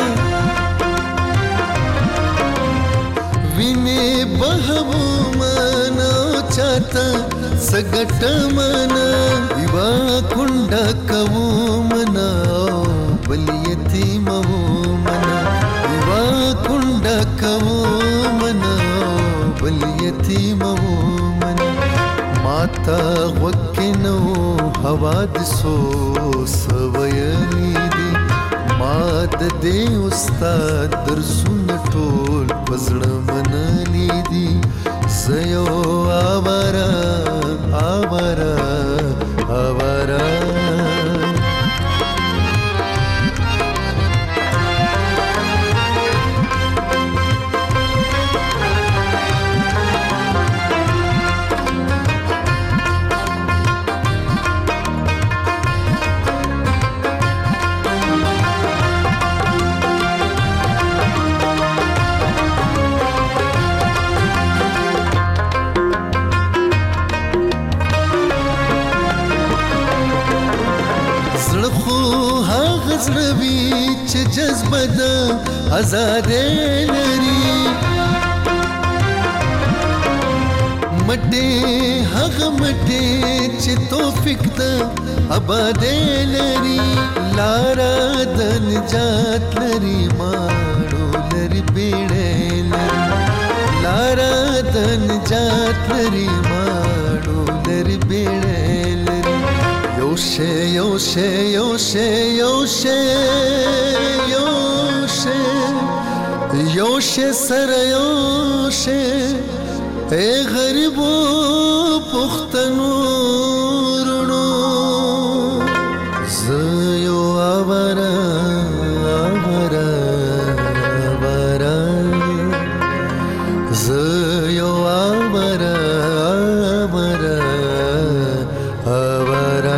D: ویني بهو منه چاته سګټ منه دیوا کونډه کوو منه بل یتیم وو منه دیوا کونډه کوو منه بل یتیم وو منه ماتا وکنو حوادثو سویلی دی ماد دی استاد درسون ټول پزړه منلی دی زيو آوارا آوارا آوارا زړوي چې جذبه د آزاد لري مټه هغه مټه چې توفیق د آباد لري لارا د نجات لري ماړو لري بیړې لري لارا د نجات لري ماړو لري بیړې لري یوشه یوشه یوشه یوشه یوشه یوشه سر یوشه اے غریبو پختنو رونو زيو آوارا آوارا آوارا زيو آوارا آوارا آوارا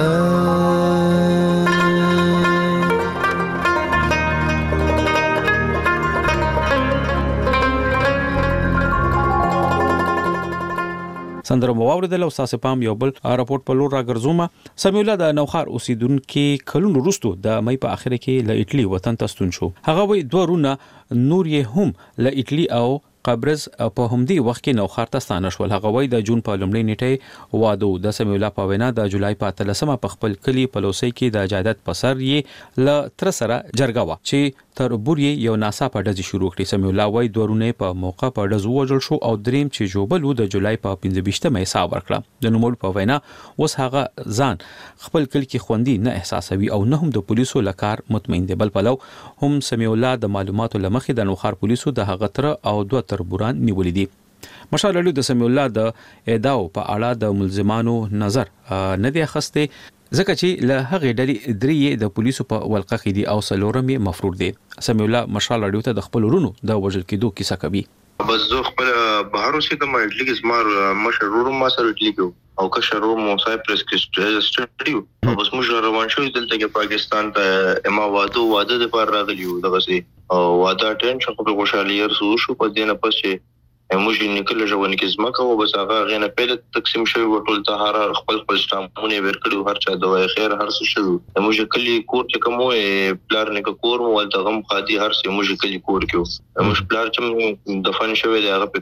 A: سندره مواوردل او ساسه پام یو بل راپورټ په لور راګرځومه سمیع الله د نوخار اوسیدونکو کلونو وروسته د مې په اخر کې ل ایټلی وطن ته ستون شو هغه وې دوه رونه نور یې هم ل ایټلی او قبرز په همدې وخت کې نوخار ته ستانه شول هغه وې د جون په لومړۍ نیټه واده د سمیع الله په وینا د جولای په اتلسمه په خپل کلی پلوسی کې د جایداد پسر یې ل تر سره جرګه وا چې تر بوري یو ناسا په ډزې شروع کړې سمیع الله وای دورونه په موقع په ډز وژل شو او دریم چې جوبلو د جولای په پنځه ویشتمه حساب ورکړه د نوموړ په وینا اوس هغه ځان خپل کل کې خوندي نه احساسوي او نه هم د پولیسو لکار مطمئن دی بل پلو هم سمیع الله د معلوماتو لمخې د نوخار پولیسو د هغه تر او دوه تربوران نیولې دي مشال علي د سمیع الله د ادعاو په اړه د ملزمانو نظر نه دی اخسته ځکه چې له هغه ډلې درې د پولیسو په ولقه کې دي او سلورم مفروض دي سمیع الله مشال علي ته د خپل ورونو د وژل کېدو کیسه کوي
R: بس زه خپل بهر اوسېدم اټلی کې زما مشرور ما سره اټلی کې او که شرو مو سایپرس کې سټډیو او بس موږ روان شو دلته کې پاکستان ته اما واده واده د پر راغلیو دغه سي او واده ټینشن خو په خوشالي رسو شو په دینه پسې موږ نکله ژوند کې زما کوو بس هغه غنه پیل تقسیم شوی ټول طهاره خپل خپل سټامونه ورکړو هر چا دوه خیر هر څه شو موږ کلی کور چې کوم پلار نه کور مو ولته غم قادي هر څه موږ کلی کور کې موږ پلار چې دفن شوی دی هغه په کلی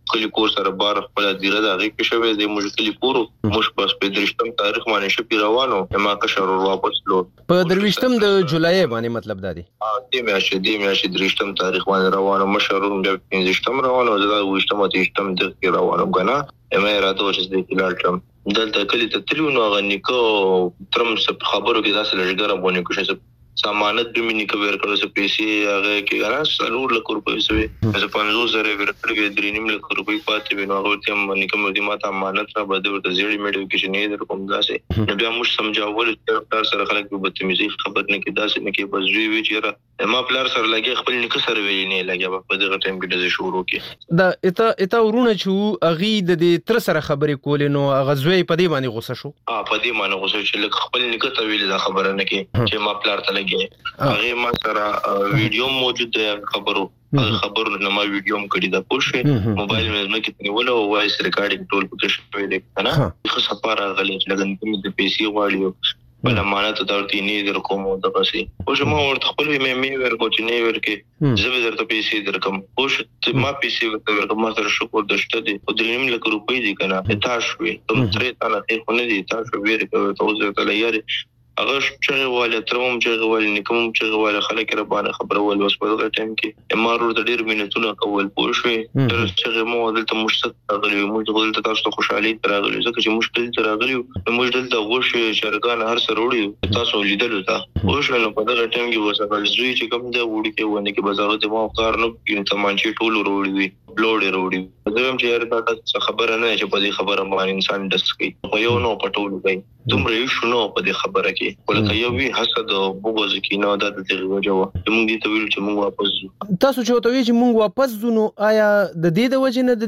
R: کلی کور سره بار خپل دیره دا غي کې شوی د مشکل کورو مش بس په درشتم تاریخ باندې شپې روانو ما کشر واپس لو
S: په درويشتم د جولای باندې مطلب دا دی
R: ا دې میاشتې دې میاشتې درشتم تاریخ باندې روانو مشرور د پنځشتم روانو زدا وشتم تشتم د روانو غنا اما راته چې د کلالټم دلته کلی ته تلو نو غنیکو ترم خبرو کې داسې لږه باندې کوشش سامانت به مې نکوي ورکړل څه پیسې هغه کې غواړم څلور لک روپۍ سوي زه پنځوس زره ورکړې درې نیم لک روپۍ پاتې وینم هغه ته مې کوم دي ماته امانت را بده ورته زیړی میډیو کې نه در کوم داسې نو بیا موږ سمجاول چې ډاکټر سره خلک به بدتمیزي خبر نه کې داسې نه کې بس وی وی چیرې ما پلار سره لګي خپل نک سره وی نه لګي په دغه ټایم کې د شروع کې
S: دا اته اته ورونه چې اغي د دې تر سره خبرې کولې نو غزوی په دې باندې غوسه شو
R: اه په دې باندې غوسه چې لک خپل نک ته ویل دا خبره نه کې چې ما پلار ته لګي هغه ما سره ویډیو موجود دی خبرو خبرو نه ما ویډیو هم کړی دا پوښه موبایل مې نه کې ولو وایس ریکارډینګ ټول پکې شوی دی کنه خو سپاره غلې لګن کوم د پیسې واړیو بل امانت درته نه در کوم د پسې او چې ما ورته خپل مې مې ورکو چې نه ورکې زه به درته پیسې درکم او چې ما پیسې ورته ورکم ما سره شکر دشته دي او درې نیم لک روپۍ دي کنه تاسو وي تم ترې تعالی خو نه دي تاسو ویری کوي تاسو ته لایاري هغه چې واله ترمم چې واله نکوم چې واله خلک را باندې خبر ول اوس په دغه ټیم کې امارو د ډیر مينتونه کول پوښوي تر چې مو دلته مشتت غلي موږ دلته تاسو ته خوشحالي راغلي ځکه چې مشکل تر راغلي موږ دلته غوښه شرګان هر سره وړي تاسو لیدل تا اوس نو په دغه ټیم کې وسه زوی چې کوم د وړي کې ونه کې بازار ته مو کار نه کین تمانچې ټول وروړي وي بلوډ وروړي زه هم چې یاره تاسو خبره نه چې په دې خبره باندې انسان دس کوي خو یو نو پټول کوي دومره یو شنو په دې خبره کې ولکه یو وی حسد او بغض کې نه د دې وجه و موږ دې ته ویل چې موږ واپس ځو
S: تاسو چې وته چې موږ واپس ځو نو آیا د دې د وجه نه د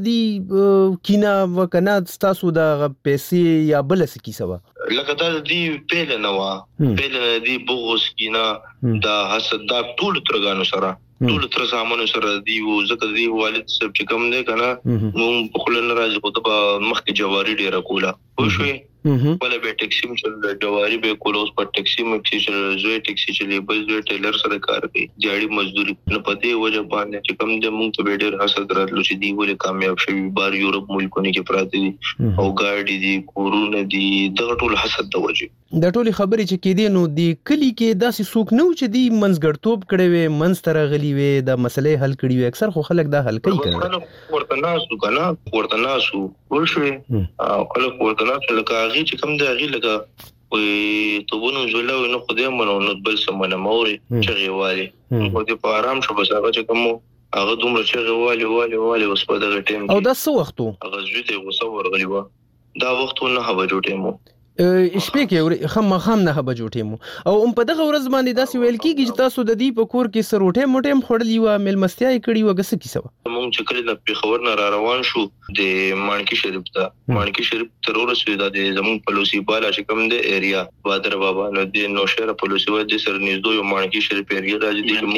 S: دې کینا وکنه تاسو د پیسې یا بل څه کیسه و
R: لکه دا دې پیل نه و پیل نه دې بغض کینا دا حسد دا ټول ترګانو سره ټول تر سامانو سره دی او زکه دی والد سب چې کوم نه کنه مونږ په خلل راځي خو د مخکې جواری ډیره کوله خو شوي بل به ټیکسي چې جواری به کولوس په ټیکسي مې چې زوی ټیکسي چې بل زوی ټیلر سره کار کوي جاړي مزدوري نه پدې وجه باندې چې کوم د مونږ ته ډیر حسد راتلو چې دی ولې کامیاب شوی بار یورپ ملکونو کې پراته دي او ګاډي دي کورونه دي دغه ټول حسد د وجه
S: د ټولي خبرې چې کې دي نو دی کلی کې داسې څوک نو چې دی منځګړتوب کړي وي منځ ترغلي وي د مسلې حل کړي وي اکثر خو خلک دا حل کوي کنه
R: ورته ناسو کنه ورته ناسو ورشوي او خلک ورته ناسو لکه هغه چې کوم دی هغه لکه وي توبونو زولو نو خدای منو نو بل سمونه موري چې غوالي خو دې په آرام شو بس هغه چې کوم هغه دومره چې غوالي والي والي اوس په دغه ټیم
S: او دا څه وختو
R: هغه زوی غوسه ورغلی و دا وختونه هغه جوړې مو
S: شپې کې خام خام نه به جوړې مو او ام په دغه ورځ باندې داسې ویل کیږي چې تاسو د دې په کور کې سروټه موټه خړلې و ملمستیا کړي و غسه کیسه
R: مونږ چې کله د پیښور نه را روان شو د مانکی شریف ته مانکی شریف تر ورسېدا د زمون پلوسی بالا چې کوم د ایریا بادر بابا نو د نوشهره پلوسی و د سر نږدې یو مانکی شریف ایریا راځي د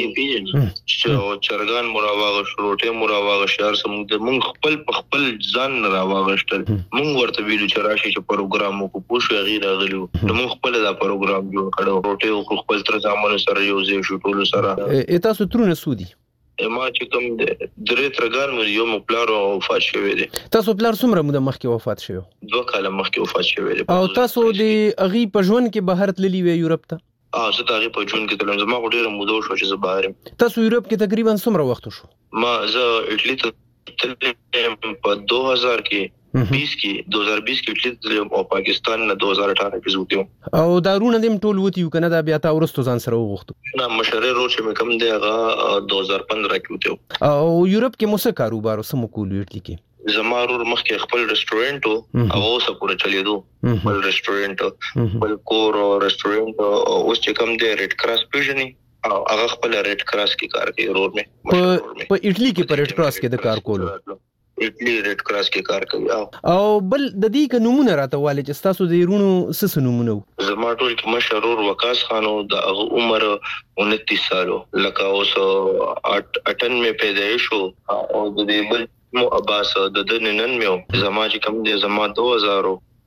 R: مونږ چرګان مراواغه شروټه مراواغه شهر سم د مونږ خپل خپل ځان راواغشتل مونږ ورته ویلو چې راشي چې پروګرام کو غیر غلو نو موږ خپل دا پروګرام جوړ کړو روټي او خپل تر ځامن سره یو ځای شو ټول سره
S: تاسو ترونه سودی
R: ما چې کوم درې ترګان مې یو مپلار او وفات شوی دی
S: تاسو پلار څومره موده مخکې وفات شوی
R: دوه کاله مخکې وفات شوی دی
S: او تاسو د اغي په ژوند کې بهر تللی وی یورپ ته
R: اه زه دا په ژوند کې تلم زما ډیره موده شو چې زه بهر
S: تاسو یورپ کې تقریبا څومره وخت شو
R: ما زه اټلی ته تلم په دوه هزار کې बीस की दो हज़ार बीस की इटली او پاکستان نه دو هزار अठारह کې زوتیو
S: او دارونه دیم ټول وتی کنه دا بیا تا ورستو ځان سره وغوښتو
R: نه مشره رو چې مې کم دی هغه دو هزار پندرہ کې وتیو
S: او یورپ کې موسه کاروبار سم کول اټلی کې
R: زمارور مخکې خپل ریسټورانټ او اوسه پوره چلیدو خپل ریسټورانټ خپل کور او ریسټورانټ اوس چې کم دی ریډ کراس پیژني او هغه خپل ریډ کراس کې کار کوي روډ
S: مې په اټلی کې په ریډ کراس کې د کار کولو
R: اټلی ریډ کراس کې کار کوي
S: او بل د دې ک نمونه راته والي چې تاسو د یرونو سس نمونه
R: زما ټول کې مشرور وقاص خانو د عمر انتیس سالو لکه اوس اټن مې پیدایش شو او د دې بل مو عباس د دننن مې زما چې کم دي زما دو هزار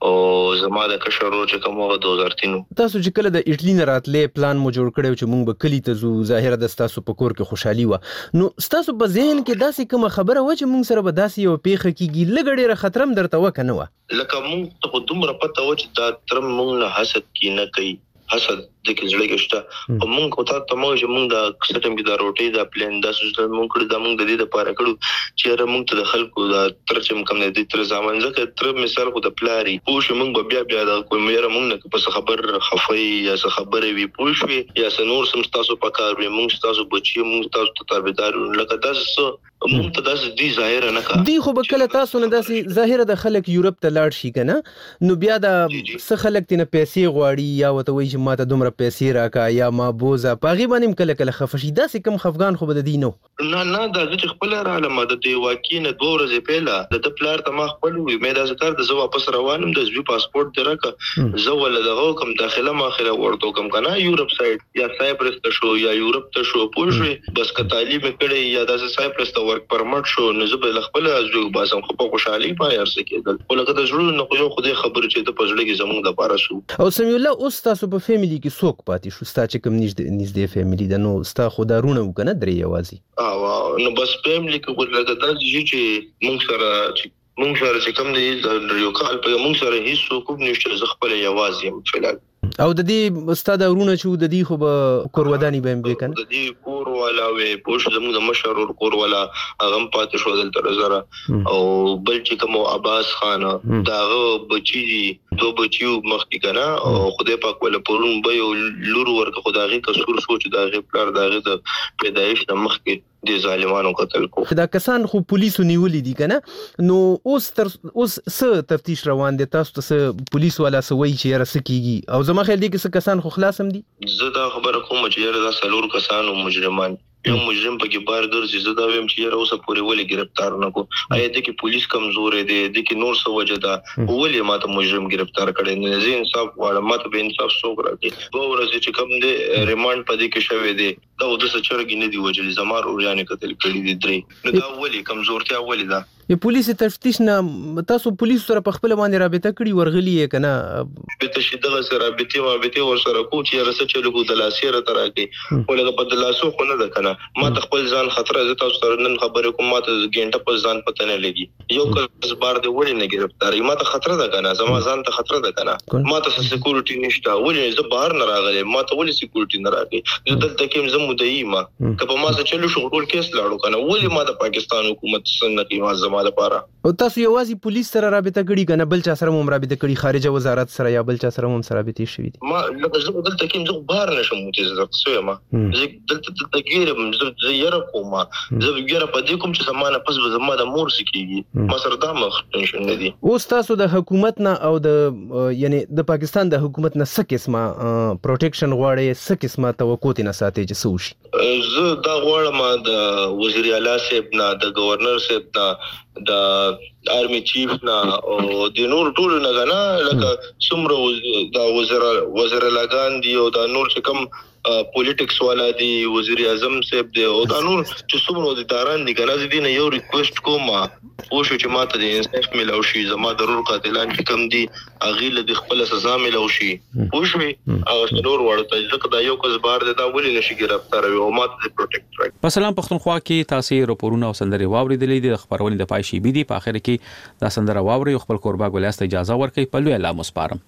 R: او زما د کشرو چې کوم هغه دوه هزار تین
S: تاسو چې کله د اټلی نه راتلې پلان مو جوړ کړو چې موږ به کلی ته زو ظاهره د تاسو په کور کې خوشحالي و نو تاسو په ذهن کې داسې کوم خبره و چې موږ سره به داسې یو پیښه کیږي لګړې خطرم درته وکنه و
R: لکه موږ ته دومره پته و چې دا تر موږ نه حسد کی نه کوي حسد د کې زړه کې شته او موږ کو ته تمو چې موږ د سټم کې د روټي د پلان د سوچل موږ کړی د موږ د دې لپاره کړو چې را موږ ته د خلکو د ترچم کم نه دي تر ځامن ځکه تر مثال خو د پلاری پوه شو موږ بیا بیا د کوم یره موږ نه په خبر خفي یا څه خبره وی پوه شو یا سنور سم تاسو په کار وي موږ تاسو بچي موږ تاسو ته تابعدار لکه تاسو موږ ته داس دي ظاهر نه کا
S: دی خو بکله تاسو نه داسې ظاهر د خلک یورپ ته لاړ شي کنه نو بیا د څه خلک تنه پیسې غواړي یا وته وی چې ماته دومره پیسې راکا یا ما بوزا پاغي باندې کله کله خفشي داسې کم خفغان خو بد دینو
R: نه نه دا چې خپل را علامه د دی واکینه دوه ورځې پهلا د پلار ته ما خپل وی مې دا ذکر د زو واپس روانم د زوی پاسپورت درکه زو ول دغه کوم داخله ماخله ورته کوم کنه یورپ سایډ یا سایپرس ته شو یا یورپ ته شو پوه بس که تعلیم کړي یا د سایپرس ته ورک پرمټ شو نو زه به خپل ازو باسم خو په خوشحالي پای ارسه کېدل ولکه د زړه نو خو خدای خبر چې د پزړه کې زموږ د پاره شو
S: او سمي الله اوس تاسو په فیملی کې څوک پاتې شو ستا چې کوم نږدې نږدې فیملی ده نو ستا خدارونه وکنه درې یوازي
R: او نو بس فیملی کې ورلګه دا چې موږ سره چې موږ سره چې کوم دی یو کال په موږ سره هیڅ څوک نشته زه خپل یوازې يم فعلا
S: او د دې استاد ورونه چې د دې خو به کور ودانی به هم وکنه
R: د دې کور والا وې پوښ زموږ د مشرور کور والا هغه پاتې شو دلته زره او بل چې کوم عباس خان داغه بچی دو بچیو مخکې کنه او خدای پاک ولا پرون به یو لور ورکه خدای قصور سوچ داغه پلار داغه د پیدایش د مخکې د ظالمانو قتل کو
S: دا کسان خو پولیسو نیولې دي کنه نو اوس تر اوس څه تفتیش روان دي تاسو ته پولیس والا سوي چې رسکیږي او زما خیال دي چې کسان خو خلاصم دي
R: زه دا خبره کوم چې دا سلور کسان او مجرمان یو مجرم په بار ګرځي زه دا ویم چې یاره اوسه پورې ولې گرفتار نه کو آیا د کې پولیس کمزور دي د کې نور څه وجه ده ولې ماته مجرم گرفتار کړي نه زه انصاف غواړم ماته به انصاف څوک راکړي دوه ورځې چې کوم دي ریماند پدې کې شوی دی دا د څه چرګ نه دی وجلي زمار اوريانه قتل کړي دي درې نو دا ولې کمزورتیا ولې ده
S: ی پولیس تفتیش نه تاسو پولیس سره په خپل باندې رابطه کړی ورغلی کنه
R: به تشدد سره رابطه او رابطه ور سره کو چې رسې چلو کو د لاسیره ترکه ولګه په دلاسو خو نه ده کنه ما خپل ځان خطر زه تاسو سره نن خبرې کوم ما ته ګنټه په ځان پته نه لګي یو کس بار دی ولې نه گرفتار ما ته خطر ده کنه زما ځان ته خطر ده کنه ما ته سکیورټي نشته ولې زه بهر نه راغلی ما ته ولې سکیورټي نه راغلی زه دلته کې زمو مدعي ما کله ما څه چلو شو ټول کیس لاړو کنه ولې ما د پاکستان حکومت څنګه کې ما زما لپاره
S: او تاسو یوازې پولیس سره رابطه کړی کنه بل چا سره هم رابطه کړی خارجه وزارت سره یا بل چا سره هم سره رابطه شوی دي
R: ما لکه زه دلته کې زه بهر نشم چې زه څه ما زه دلته دلته ګیرم زه یره کوم زه ګیره په دې کوم چې زمانه پس به زما د مور سکیږي ما سره دا مخ ټینشن نه دي
S: اوس تاسو د حکومت نه او د یعنی د پاکستان د حکومت نه څه قسمه پروټیکشن غواړي څه قسمه توقع نه ساتي چې سوشي
R: زه دا غواړم د وزیر اعلی صاحب نه د گورنر صاحب نه د آرمي چیف نه او د نور ټول نه غنا لکه څومره د وزیر وزیر لاګان دی او د نور چې کوم پولیټکس والا دی وزیر اعظم صاحب دی او د نور چې څومره د داران دي کنه دې نه یو ریکوست کوم او شو چې ماته د انصاف ملو شي زما ضرور قاتلان چې کم دي اغیله د خپل سزا ملو شي او شو او نور ورته ځکه دا یو کس بار دی دا ولې نشي گرفتار او ماته د پروټیکټ راک
A: په سلام پښتونخوا کې تاسو راپورونه او سندري واوریدلې دي خبرونه د پایشي بي دي په اخر کې دا سندره واوري خپل قربا ګولیاست اجازه ورکړي په لوی الله مسپارم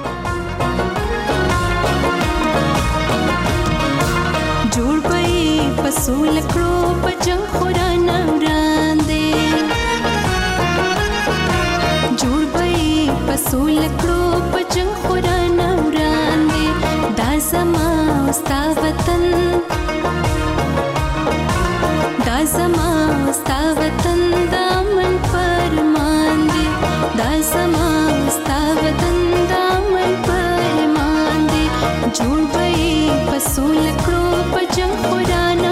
H: پسول کړو په جنگ خورانه وړاندې جوړ به پسول کړو په جنگ خورانه وړاندې دا زما ستا وطن دا زما ستا وطن دا من فرمان دی دا زما ستا وطن دا من فرمان دی جوړ به پسول کړو په جنگ خورانه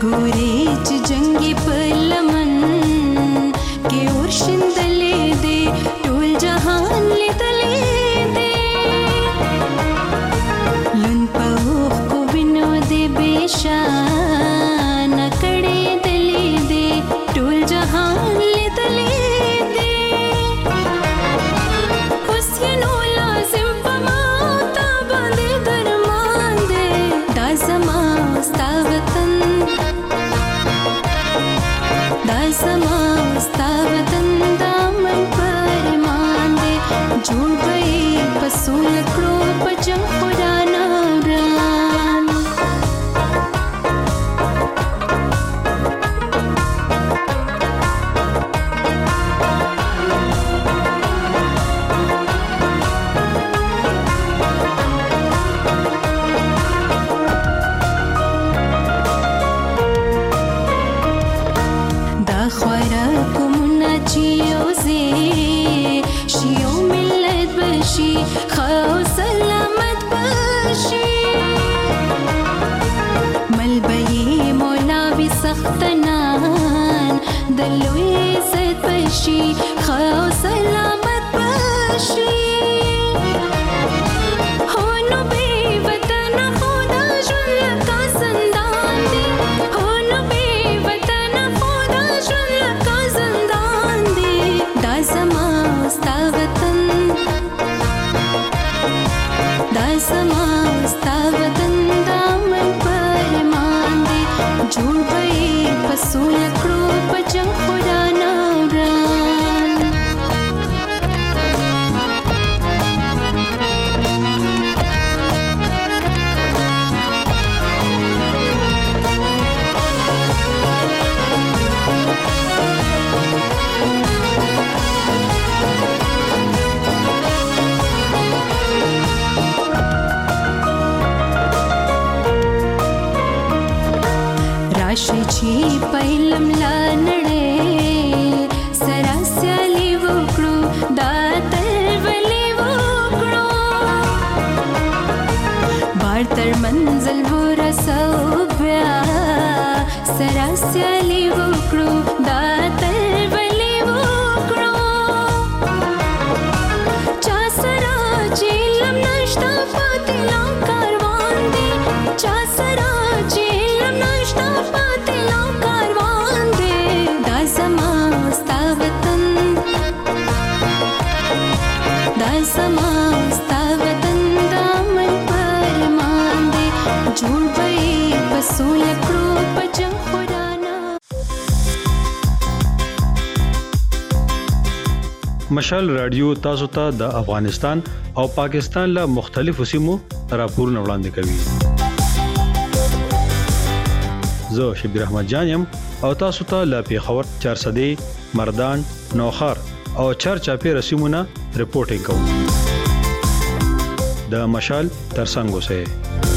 H: ګوري چې جنگي په لمن کې ورشندلې دې ټول جهان لیدلې دې لن په اوخ کو وینو دې بشان کړې دلې دې ټول جهان لیدلې دې اوس یې نو لازم په ما تا باندې درمان دې دا زما ستا وطن دا زما ستا وطن دا من پر ایمان دې جوړ به په سول کړو په جنګ خدا نوران دا خوراکونه چې یوځې شي یو ملت بشي ښه او سلامت بشي مل به یې مولا وي سختنان د لوی عزت بشي ښه او سلامت بشي هو نو بې وطنه خو دا ژوند لکه زندان دی هو نو بې وطنه خو دا ژوند لکه زندان دی دا زما ستا وطن دا زما ستا وطن دا من پر ایمان دی جوړ به یې په سوله کړو په جنګ خدا نوران راشي چې پهلم لا نړۍ سره سیالي وکړو دا تلولي وکړو بار تر منزل ورسو بیا سره سیالي وکړو دا تلولي وکړو چا سره چې لم نشتا پاتې لا کاروان دی چا سره چې لم نشتا پاتې لا کاروان دی دا زما ستا وطن دا زما ستا وطن دا من پر ایمان دی جوړ به یې په سوله کړو په جنګ خدا نه
I: مشال رادیو تاسو ته د افغانستان او پاکستان له مختلفو سیمو راپورونه وړاندې کوي. زه شبیر احمد جان يم او تاسو ته له پیښور چارسدې مردان نوخار او چرچاپی رسمونه رپورټینګ کوم. د مشال ترڅنګ اوسئ.